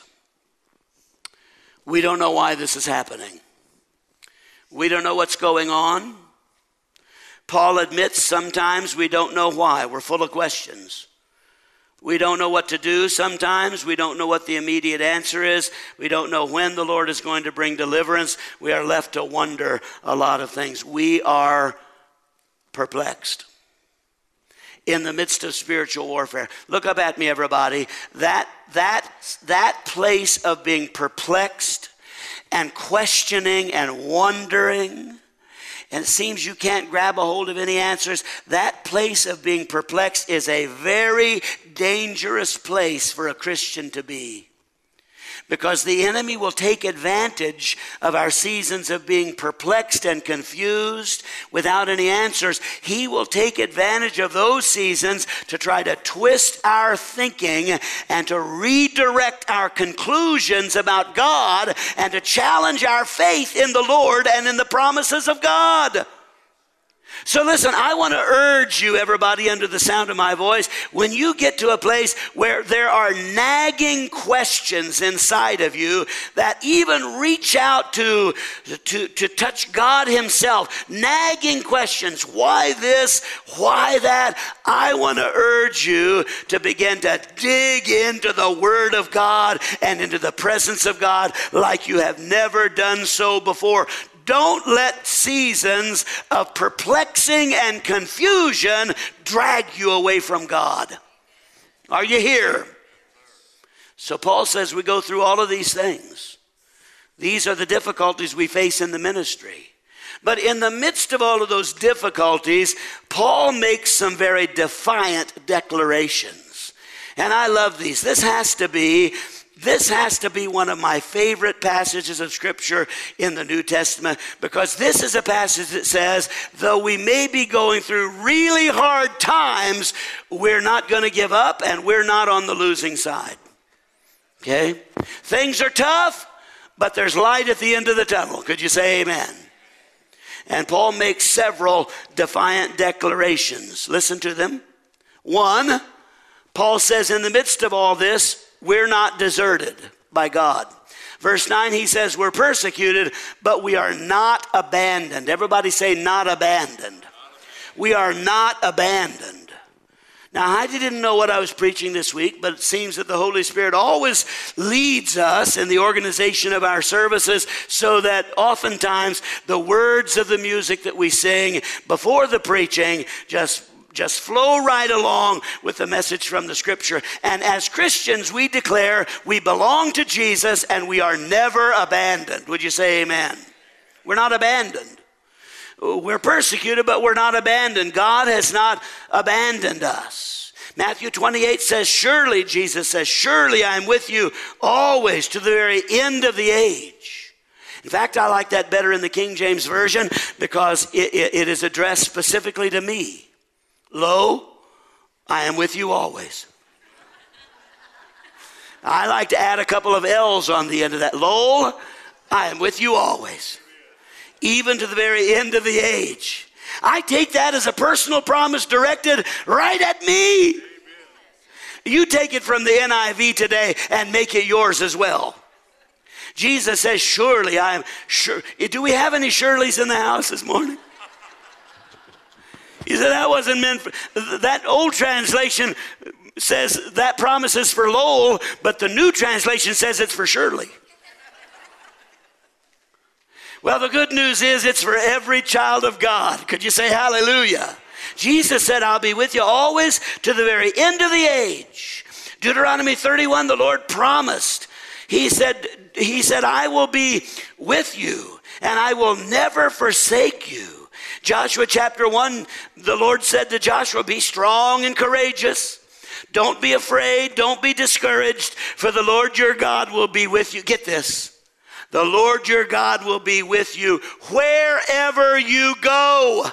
We don't know why this is happening. We don't know what's going on. Paul admits sometimes we don't know why. We're full of questions. We don't know what to do sometimes. We don't know what the immediate answer is. We don't know when the Lord is going to bring deliverance. We are left to wonder a lot of things. We are perplexed in the midst of spiritual warfare. Look up at me, everybody. That, that, that place of being perplexed and questioning and wondering, and it seems you can't grab a hold of any answers. That place of being perplexed is a very dangerous place for a Christian to be. Because the enemy will take advantage of our seasons of being perplexed and confused without any answers. He will take advantage of those seasons to try to twist our thinking and to redirect our conclusions about God and to challenge our faith in the Lord and in the promises of God. So listen, I want to urge you, everybody under the sound of my voice, when you get to a place where there are nagging questions inside of you that even reach out to, to, to touch God himself, nagging questions, why this, why that, I want to urge you to begin to dig into the Word of God and into the presence of God like you have never done so before. Don't let seasons of perplexing and confusion drag you away from God. Are you here? So Paul says we go through all of these things. These are the difficulties we face in the ministry. But in the midst of all of those difficulties, Paul makes some very defiant declarations. And I love these. This has to be This has to be one of my favorite passages of Scripture in the New Testament, because this is a passage that says, though we may be going through really hard times, we're not going to give up and we're not on the losing side. Okay? Things are tough, but there's light at the end of the tunnel. Could you say amen? And Paul makes several defiant declarations. Listen to them. One, Paul says, in the midst of all this, we're not deserted by God. Verse nine, he says, we're persecuted, but we are not abandoned. Everybody say, not abandoned. We are not abandoned. Now, I didn't know what I was preaching this week, but it seems that the Holy Spirit always leads us in the organization of our services, so that oftentimes the words of the music that we sing before the preaching just Just flow right along with the message from the Scripture. And as Christians, we declare we belong to Jesus and we are never abandoned. Would you say amen? We're not abandoned. We're persecuted, but we're not abandoned. God has not abandoned us. Matthew twenty-eight says, surely, Jesus says, surely I am with you always to the very end of the age. In fact, I like that better in the King James Version, because it, it, it is addressed specifically to me. Lo, I am with you always. I like to add a couple of L's on the end of that. Lo, I am with you always, even to the very end of the age. I take that as a personal promise directed right at me. You take it from the N I V today and make it yours as well. Jesus says, surely I am sure. Do we have any Shirleys in the house this morning? He said that wasn't meant for, that old translation says that promise is for Lowell, but the new translation says it's for Shirley. Well, the good news is it's for every child of God. Could you say hallelujah? Jesus said, I'll be with you always to the very end of the age. Deuteronomy thirty-one, the Lord promised. He said, he said, I will be with you and I will never forsake you. Joshua chapter one, the Lord said to Joshua, be strong and courageous. Don't be afraid. Don't be discouraged, for the Lord your God will be with you. Get this. The Lord your God will be with you wherever you go.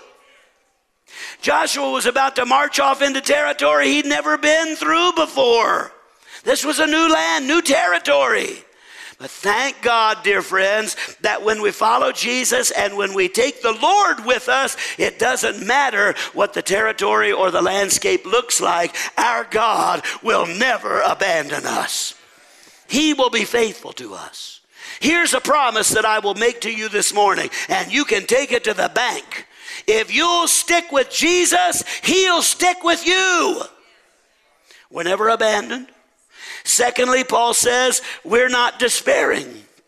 Joshua was about to march off into territory he'd never been through before. This was a new land, new territory. But thank God, dear friends, that when we follow Jesus and when we take the Lord with us, it doesn't matter what the territory or the landscape looks like. Our God will never abandon us. He will be faithful to us. Here's a promise that I will make to you this morning, and you can take it to the bank. If you'll stick with Jesus, he'll stick with you. We're never abandoned. Secondly, Paul says, we're not despairing.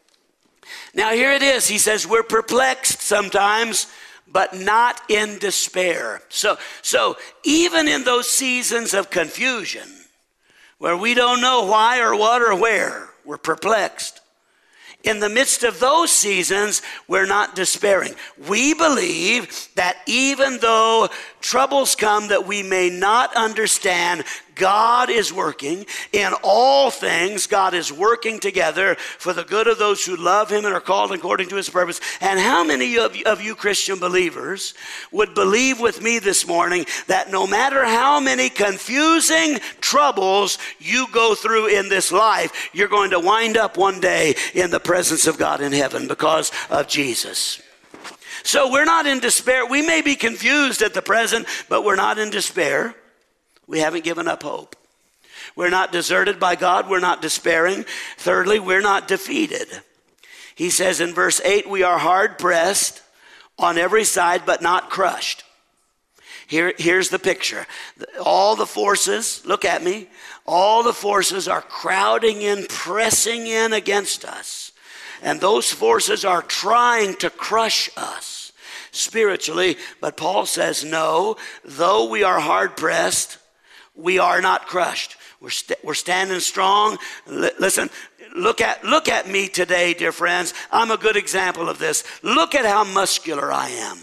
Now here it is. He says, we're perplexed sometimes, but not in despair. So, so even in those seasons of confusion, where we don't know why or what or where, we're perplexed. In the midst of those seasons, we're not despairing. We believe that even though troubles come that we may not understand, God is working in all things. God is working together for the good of those who love him and are called according to his purpose. And how many of you, of you Christian believers would believe with me this morning that no matter how many confusing troubles you go through in this life, you're going to wind up one day in the presence of God in heaven because of Jesus? So we're not in despair. We may be confused at the present, but we're not in despair. We haven't given up hope. We're not deserted by God. We're not despairing. Thirdly, we're not defeated. He says in verse eight, we are hard pressed on every side, but not crushed. Here, here's the picture. All the forces, look at me, all the forces are crowding in, pressing in against us. And those forces are trying to crush us spiritually. But Paul says, no, though we are hard pressed, we are not crushed. We're, st- we're standing strong. L- listen, look at, look at me today, dear friends. I'm a good example of this. Look at how muscular I am.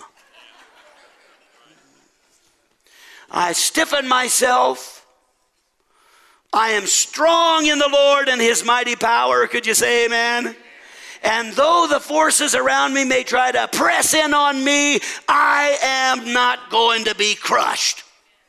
I stiffen myself I am strong in the Lord and his mighty power. Could you say amen? And though the forces around me may try to press in on me, I am not going to be crushed.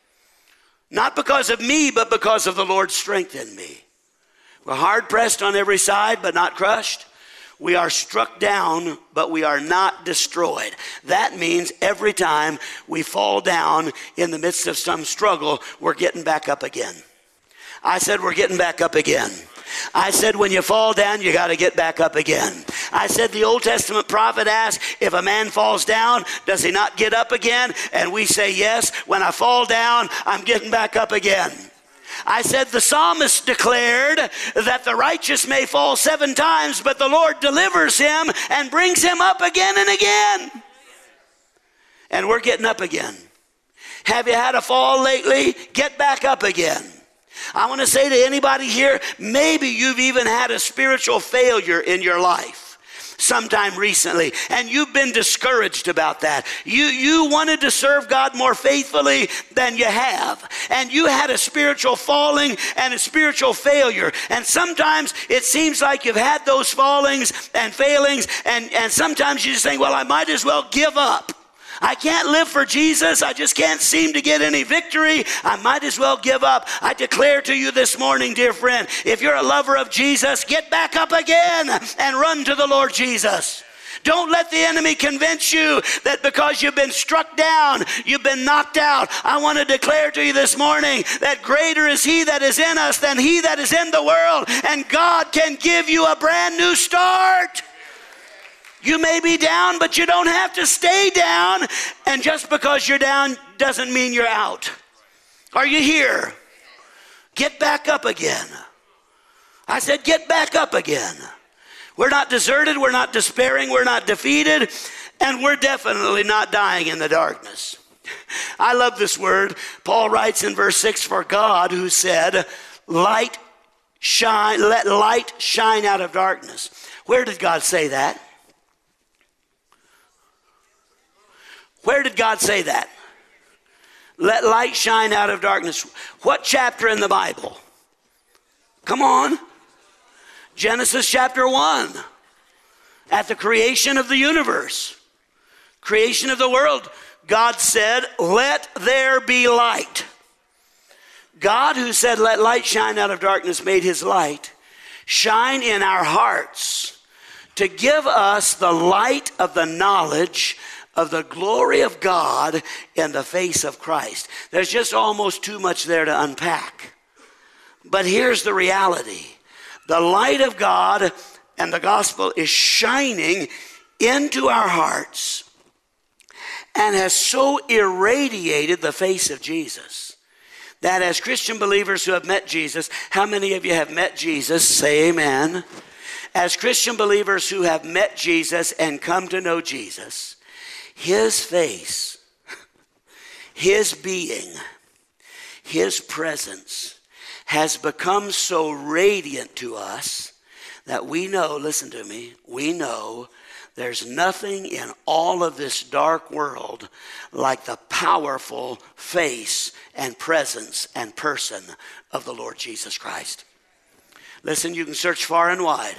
Not because of me, but because of the Lord's strength in me. We're hard pressed on every side, but not crushed. We are struck down, but we are not destroyed. That means every time we fall down in the midst of some struggle, we're getting back up again. I said we're getting back up again. I said when you fall down, you got to get back up again. I said the Old Testament prophet asked, if a man falls down, does he not get up again? And we say, yes, when I fall down, I'm getting back up again. I said the psalmist declared that the righteous may fall seven times, but the Lord delivers him and brings him up again and again. And we're getting up again. Have you had a fall lately? Get back up again. I want to say to anybody here, maybe you've even had a spiritual failure in your life sometime recently, and you've been discouraged about that. You, you wanted to serve God more faithfully than you have, and you had a spiritual falling and a spiritual failure, and sometimes it seems like you've had those fallings and failings, and, and sometimes you just think, well, I might as well give up. I can't live for Jesus. I just can't seem to get any victory. I might as well give up. I declare to you this morning, dear friend, if you're a lover of Jesus, get back up again and run to the Lord Jesus. Don't let the enemy convince you that because you've been struck down, you've been knocked out. I want to declare to you this morning that greater is he that is in us than he that is in the world, and God can give you a brand new start. You may be down, but you don't have to stay down. And just because you're down doesn't mean you're out. Are you here? Get back up again. I said, get back up again. We're not deserted. We're not despairing. We're not defeated. And we're definitely not dying in the darkness. I love this word. Paul writes in verse six, for God who said, light shine, let light shine out of darkness. Where did God say that? Where did God say that? Let light shine out of darkness. What chapter in the Bible? Come on. Genesis chapter one. At the creation of the universe, creation of the world, God said, let there be light. God who said, let light shine out of darkness, made his light shine in our hearts to give us the light of the knowledge of the glory of God in the face of Christ. There's just almost too much there to unpack. But here's the reality. The light of God and the gospel is shining into our hearts and has so irradiated the face of Jesus that as Christian believers who have met Jesus, how many of you have met Jesus? Say amen. As Christian believers who have met Jesus and come to know Jesus, his face, his being, his presence has become so radiant to us that we know, listen to me, we know there's nothing in all of this dark world like the powerful face and presence and person of the Lord Jesus Christ. Listen, you can search far and wide.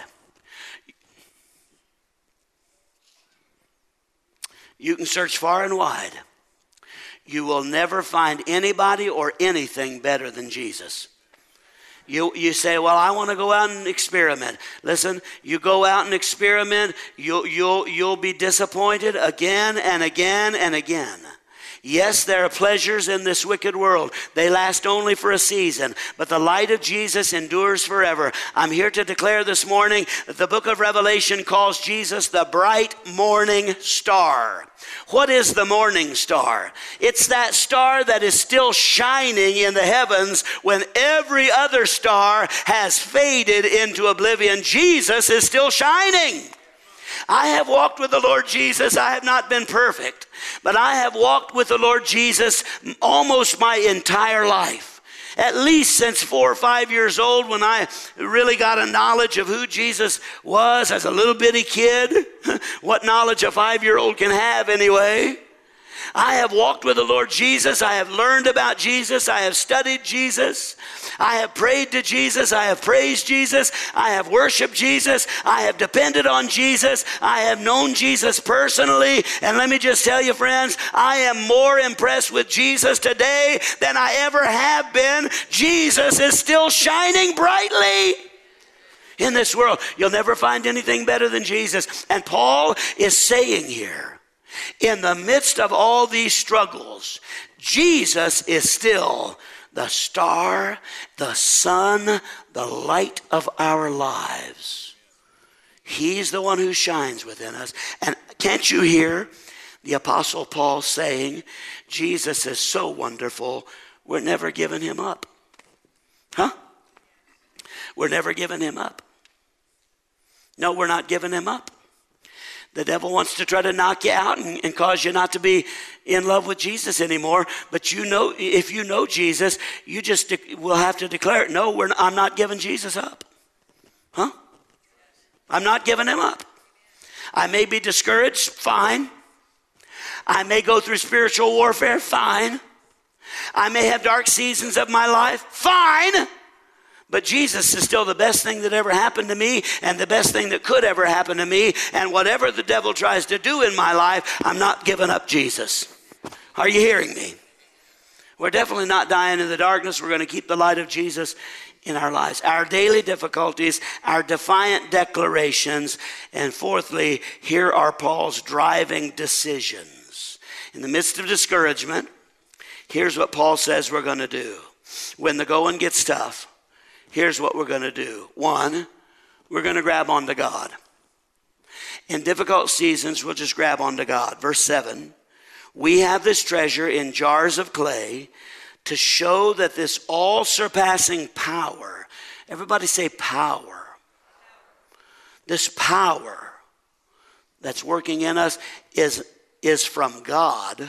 You can search far and wide. You will never find anybody or anything better than Jesus. You, you say, well, I want to go out and experiment. Listen, you go out and experiment, you'll, you'll, you'll be disappointed again and again and again. Yes, there are pleasures in this wicked world. They last only for a season, but the light of Jesus endures forever. I'm here to declare this morning that the book of Revelation calls Jesus the bright morning star. What is the morning star? It's that star that is still shining in the heavens when every other star has faded into oblivion. Jesus is still shining. I have walked with the Lord Jesus. I have not been perfect, but I have walked with the Lord Jesus almost my entire life. At least since four or five years old, when I really got a knowledge of who Jesus was as a little bitty kid. What knowledge a five-year-old can have anyway. I have walked with the Lord Jesus. I have learned about Jesus. I have studied Jesus. I have prayed to Jesus. I have praised Jesus. I have worshiped Jesus. I have depended on Jesus. I have known Jesus personally. And let me just tell you, friends, I am more impressed with Jesus today than I ever have been. Jesus is still shining brightly in this world. You'll never find anything better than Jesus. And Paul is saying here, in the midst of all these struggles, Jesus is still the star, the sun, the light of our lives. He's the one who shines within us. And can't you hear the Apostle Paul saying, Jesus is so wonderful, we're never giving him up. Huh? We're never giving him up. No, we're not giving him up. The devil wants to try to knock you out and, and cause you not to be in love with Jesus anymore. But you know, if you know Jesus, you just de- will have to declare it. No, we're not, I'm not giving Jesus up. Huh? I'm not giving him up. I may be discouraged, fine. I may go through spiritual warfare, fine. I may have dark seasons of my life, fine. But Jesus is still the best thing that ever happened to me and the best thing that could ever happen to me. And whatever the devil tries to do in my life, I'm not giving up Jesus. Are you hearing me? We're definitely not dying in the darkness. We're going to keep the light of Jesus in our lives. Our daily difficulties, our defiant declarations, and fourthly, here are Paul's driving decisions. In the midst of discouragement, here's what Paul says we're going to do. When the going gets tough, here's what we're going to do. One, we're going to grab onto God. In difficult seasons, we'll just grab onto God. Verse seven, we have this treasure in jars of clay to show that this all-surpassing power, everybody say power. This power that's working in us is, is from God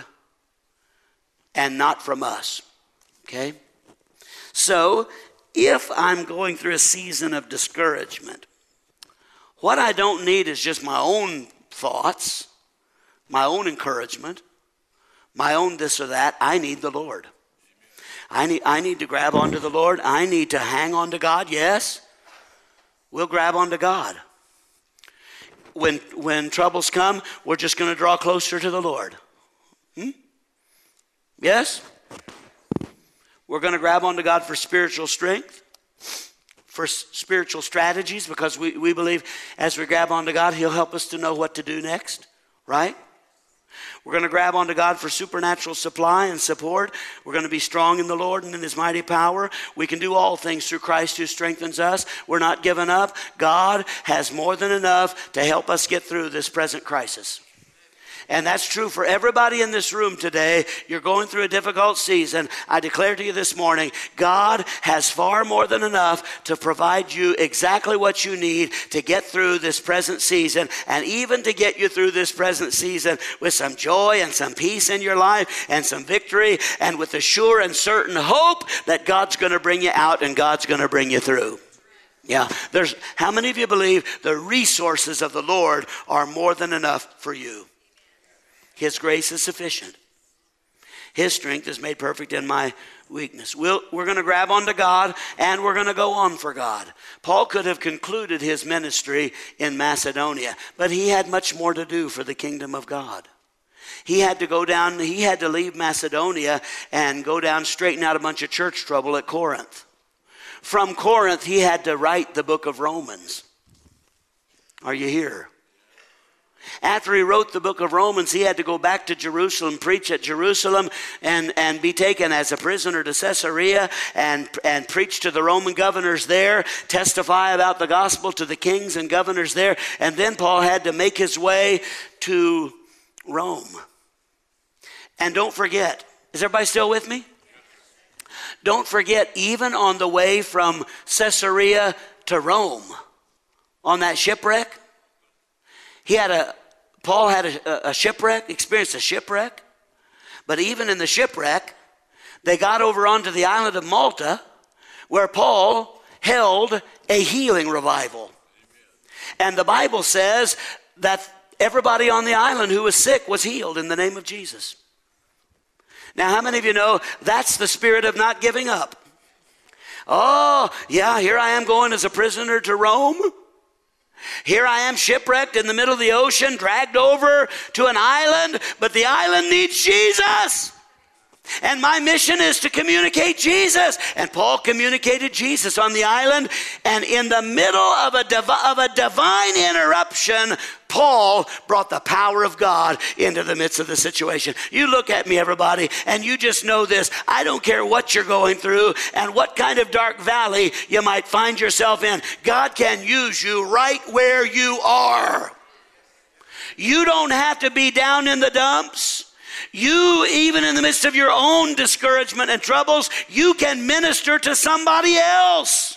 and not from us. Okay? So, if I'm going through a season of discouragement, what I don't need is just my own thoughts, my own encouragement, my own this or that. I need the Lord. I need, I need to grab onto the Lord. I need to hang on to God. Yes, we'll grab onto God. When, when troubles come, we're just going to draw closer to the Lord. Hmm? Yes? We're going to grab onto God for spiritual strength, for s- spiritual strategies, because we, we believe as we grab onto God, he'll help us to know what to do next, right? We're going to grab onto God for supernatural supply and support. We're going to be strong in the Lord and in his mighty power. We can do all things through Christ who strengthens us. We're not giving up. God has more than enough to help us get through this present crisis. And that's true for everybody in this room today. You're going through a difficult season. I declare to you this morning, God has far more than enough to provide you exactly what you need to get through this present season, and even to get you through this present season with some joy and some peace in your life and some victory, and with the sure and certain hope that God's going to bring you out and God's going to bring you through. Yeah, there's how many of you believe the resources of the Lord are more than enough for you? His grace is sufficient. His strength is made perfect in my weakness. We'll, we're going to grab onto God, and we're going to go on for God. Paul could have concluded his ministry in Macedonia, but he had much more to do for the kingdom of God. He had to go down, he had to leave Macedonia and go down, straighten out a bunch of church trouble at Corinth. From Corinth, he had to write the book of Romans. Are you here? After he wrote the book of Romans, he had to go back to Jerusalem, preach at Jerusalem, and, and be taken as a prisoner to Caesarea and, and preach to the Roman governors there, testify about the gospel to the kings and governors there. And then Paul had to make his way to Rome. And don't forget, is everybody still with me? Don't forget, even on the way from Caesarea to Rome, on that shipwreck, He had a, Paul had a, a shipwreck, experienced a shipwreck. But even in the shipwreck, they got over onto the island of Malta, where Paul held a healing revival. And the Bible says that everybody on the island who was sick was healed in the name of Jesus. Now, how many of you know that's the spirit of not giving up? Oh, yeah, here I am going as a prisoner to Rome. Here I am shipwrecked in the middle of the ocean, dragged over to an island, but the island needs Jesus. And my mission is to communicate Jesus. And Paul communicated Jesus on the island. And in the middle of a, div- of a divine interruption, Paul brought the power of God into the midst of the situation. You look at me, everybody, and you just know this. I don't care what you're going through and what kind of dark valley you might find yourself in. God can use you right where you are. You don't have to be down in the dumps. You, even in the midst of your own discouragement and troubles, you can minister to somebody else.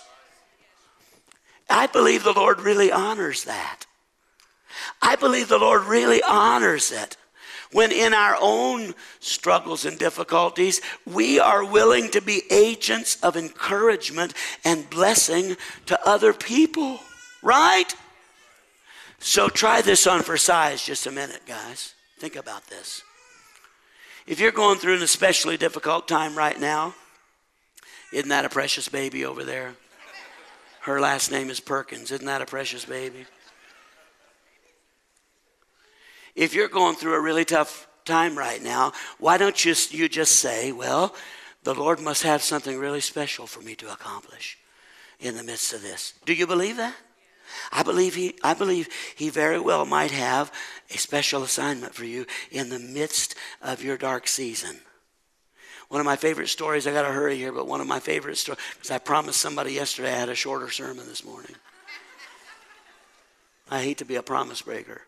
I believe the Lord really honors that. I believe the Lord really honors it when in our own struggles and difficulties, we are willing to be agents of encouragement and blessing to other people, right? So try this on for size just a minute, guys. Think about this. If you're going through an especially difficult time right now, isn't that a precious baby over there? Her last name is Perkins. Isn't that a precious baby? If you're going through a really tough time right now, why don't you, you just say, well, the Lord must have something really special for me to accomplish in the midst of this. Do you believe that? I believe he I believe he very well might have a special assignment for you in the midst of your dark season. One of my favorite stories, I got to hurry here, but one of my favorite stories, because I promised somebody yesterday I had a shorter sermon this morning. I hate to be a promise breaker.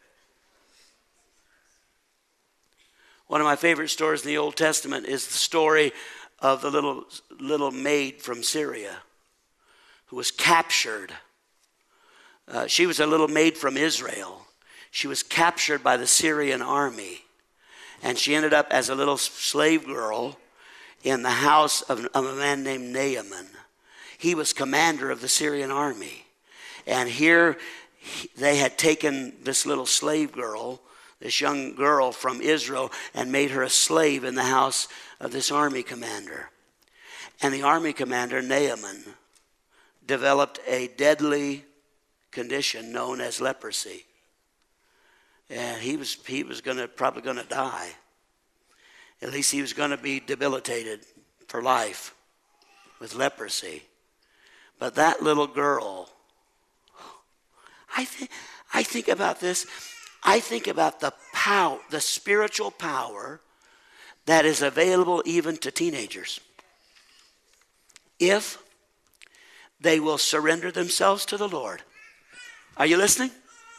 One of my favorite stories in the Old Testament is the story of the little, little maid from Syria who was captured. Uh, she was a little maid from Israel. She was captured by the Syrian army. And she ended up as a little slave girl in the house of, of a man named Naaman. He was commander of the Syrian army. And here he, they had taken this little slave girl, this young girl from Israel, and made her a slave in the house of this army commander. And the army commander, Naaman, developed a deadly condition known as leprosy. And he was he was gonna probably gonna die. At least he was gonna be debilitated for life with leprosy. But that little girl, I think I think about this. I think about the power, the spiritual power that is available even to teenagers. If they will surrender themselves to the Lord. Are you listening?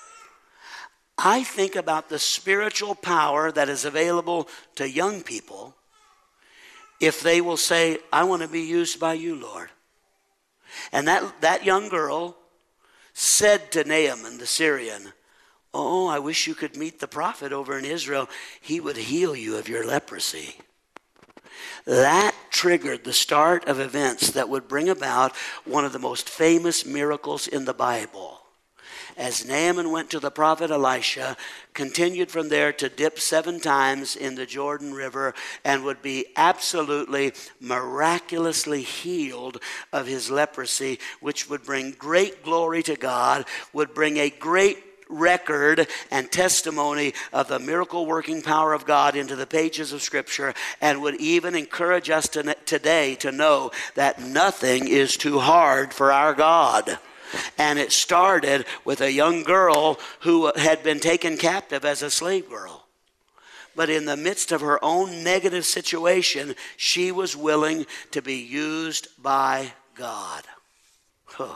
I think about the spiritual power that is available to young people if they will say, I want to be used by you, Lord. And that, that young girl said to Naaman the Syrian, oh, I wish you could meet the prophet over in Israel. He would heal you of your leprosy. That triggered the start of events that would bring about one of the most famous miracles in the Bible. As Naaman went to the prophet Elisha, continued from there to dip seven times in the Jordan River, and would be absolutely miraculously healed of his leprosy, which would bring great glory to God, would bring a great record and testimony of the miracle working power of God into the pages of Scripture, and would even encourage us to, today to know that nothing is too hard for our God. And it started with a young girl who had been taken captive as a slave girl. But in the midst of her own negative situation, she was willing to be used by God. Huh.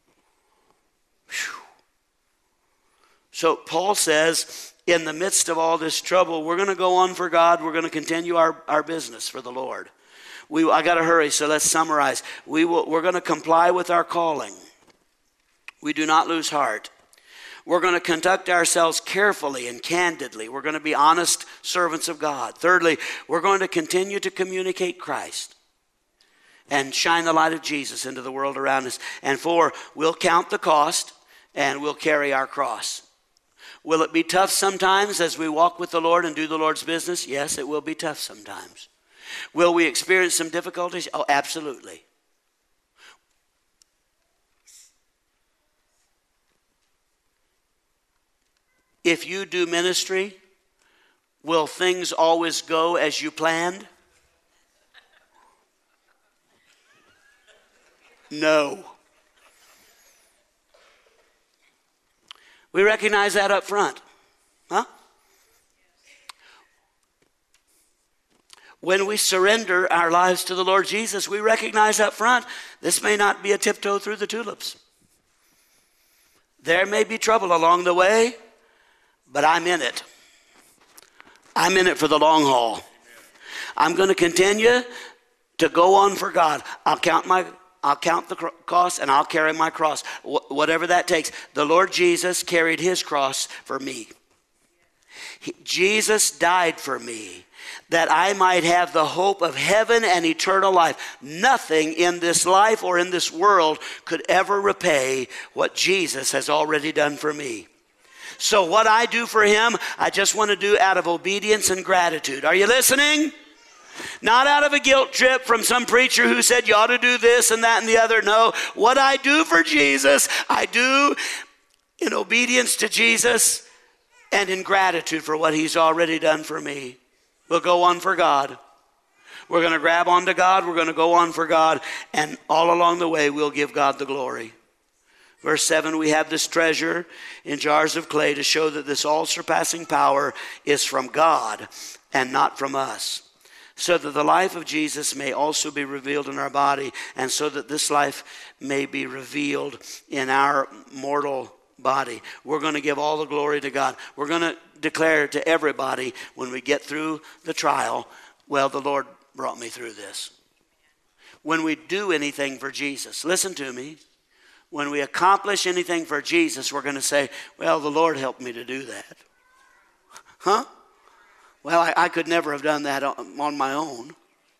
So Paul says, in the midst of all this trouble, we're going to go on for God. We're going to continue our, our business for the Lord. We, I got to hurry, so let's summarize. We will, we're going to comply with our calling. We do not lose heart. We're going to conduct ourselves carefully and candidly. We're going to be honest servants of God. Thirdly, we're going to continue to communicate Christ and shine the light of Jesus into the world around us. And four, we'll count the cost and we'll carry our cross. Will it be tough sometimes as we walk with the Lord and do the Lord's business? Yes, it will be tough sometimes. Will we experience some difficulties? Oh, absolutely. If you do ministry, will things always go as you planned? No. We recognize that up front. Huh? When we surrender our lives to the Lord Jesus, we recognize up front, this may not be a tiptoe through the tulips. There may be trouble along the way, but I'm in it. I'm in it for the long haul. I'm going to continue to go on for God. I'll count my, I'll count the cost and I'll carry my cross, Wh- whatever that takes. The Lord Jesus carried his cross for me. He, Jesus died for me that I might have the hope of heaven and eternal life. Nothing in this life or in this world could ever repay what Jesus has already done for me. So what I do for him, I just want to do out of obedience and gratitude. Are you listening? Not out of a guilt trip from some preacher who said you ought to do this and that and the other. No, what I do for Jesus, I do in obedience to Jesus and in gratitude for what he's already done for me. We'll go on for God. We're going to grab onto God. We're going to go on for God. And all along the way, we'll give God the glory. Verse seven, we have this treasure in jars of clay to show that this all-surpassing power is from God and not from us, so that the life of Jesus may also be revealed in our body, and so that this life may be revealed in our mortal body. We're going to give all the glory to God. We're going to declare to everybody when we get through the trial, well, the Lord brought me through this. When we do anything for Jesus, listen to me. When we accomplish anything for Jesus, we're going to say, well, the Lord helped me to do that. Huh? Well, I, I could never have done that on, on my own.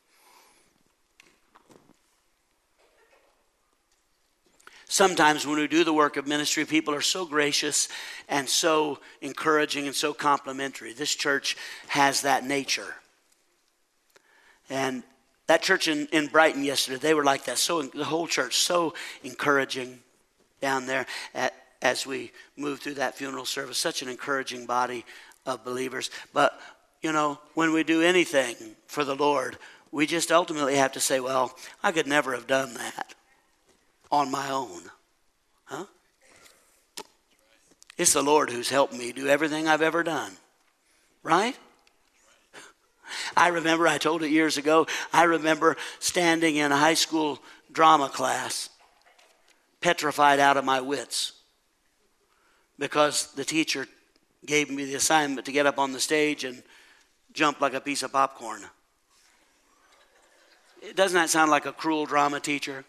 Sometimes when we do the work of ministry, people are so gracious and so encouraging and so complimentary. This church has that nature. And that church in, in Brighton yesterday, they were like that. So the whole church, so encouraging down there at, as we moved through that funeral service. Such an encouraging body of believers. But, you know, when we do anything for the Lord, we just ultimately have to say, well, I could never have done that on my own. Huh? It's the Lord who's helped me do everything I've ever done. Right? I remember, I told it years ago, I remember standing in a high school drama class, petrified out of my wits, because the teacher gave me the assignment to get up on the stage and jump like a piece of popcorn. Doesn't that sound like a cruel drama teacher?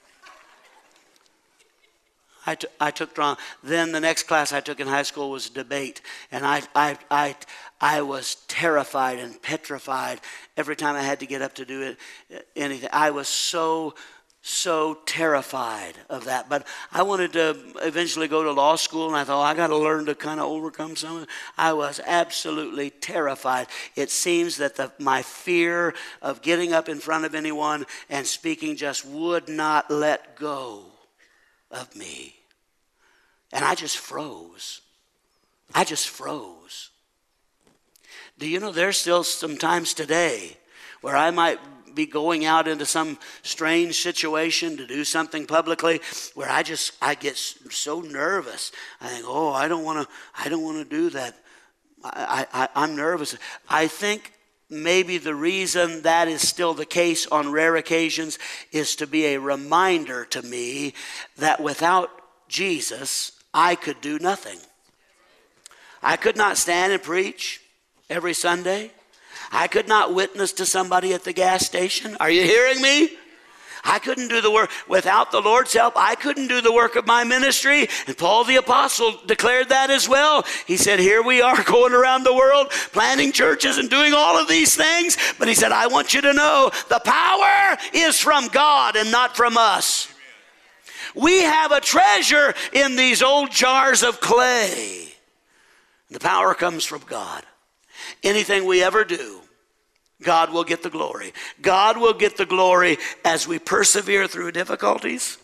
I, t- I took drama. Then the next class I took in high school was debate. And I, I, I, I was terrified and petrified every time I had to get up to do it, anything. I was so, so terrified of that. But I wanted to eventually go to law school, and I thought, I got to learn to kind of overcome some of it. I was absolutely terrified. It seems that the, my fear of getting up in front of anyone and speaking just would not let go of me. And I just froze. I just froze. Do you know there's still some times today where I might be going out into some strange situation to do something publicly where I just, I get so nervous. I think, oh, I don't want to, I don't want to do that. I, I, I'm nervous. I think maybe the reason that is still the case on rare occasions is to be a reminder to me that without Jesus, I could do nothing. I could not stand and preach every Sunday. I could not witness to somebody at the gas station. Are you hearing me? I couldn't do the work. Without the Lord's help, I couldn't do the work of my ministry. And Paul the Apostle declared that as well. He said, here we are going around the world, planting churches and doing all of these things. But he said, I want you to know the power is from God and not from us. Amen. We have a treasure in these old jars of clay. The power comes from God. Anything we ever do, God will get the glory. God will get the glory as we persevere through difficulties.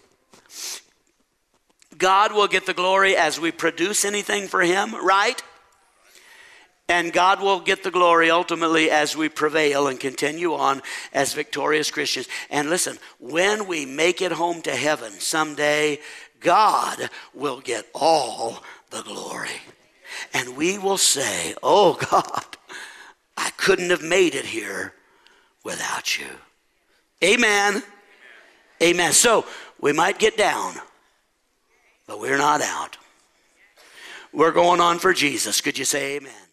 God will get the glory as we produce anything for him, right? And God will get the glory ultimately as we prevail and continue on as victorious Christians. And listen, when we make it home to heaven someday, God will get all the glory. And we will say, oh God, I couldn't have made it here without you. Amen. Amen. So we might get down, but we're not out. We're going on for Jesus. Could you say amen?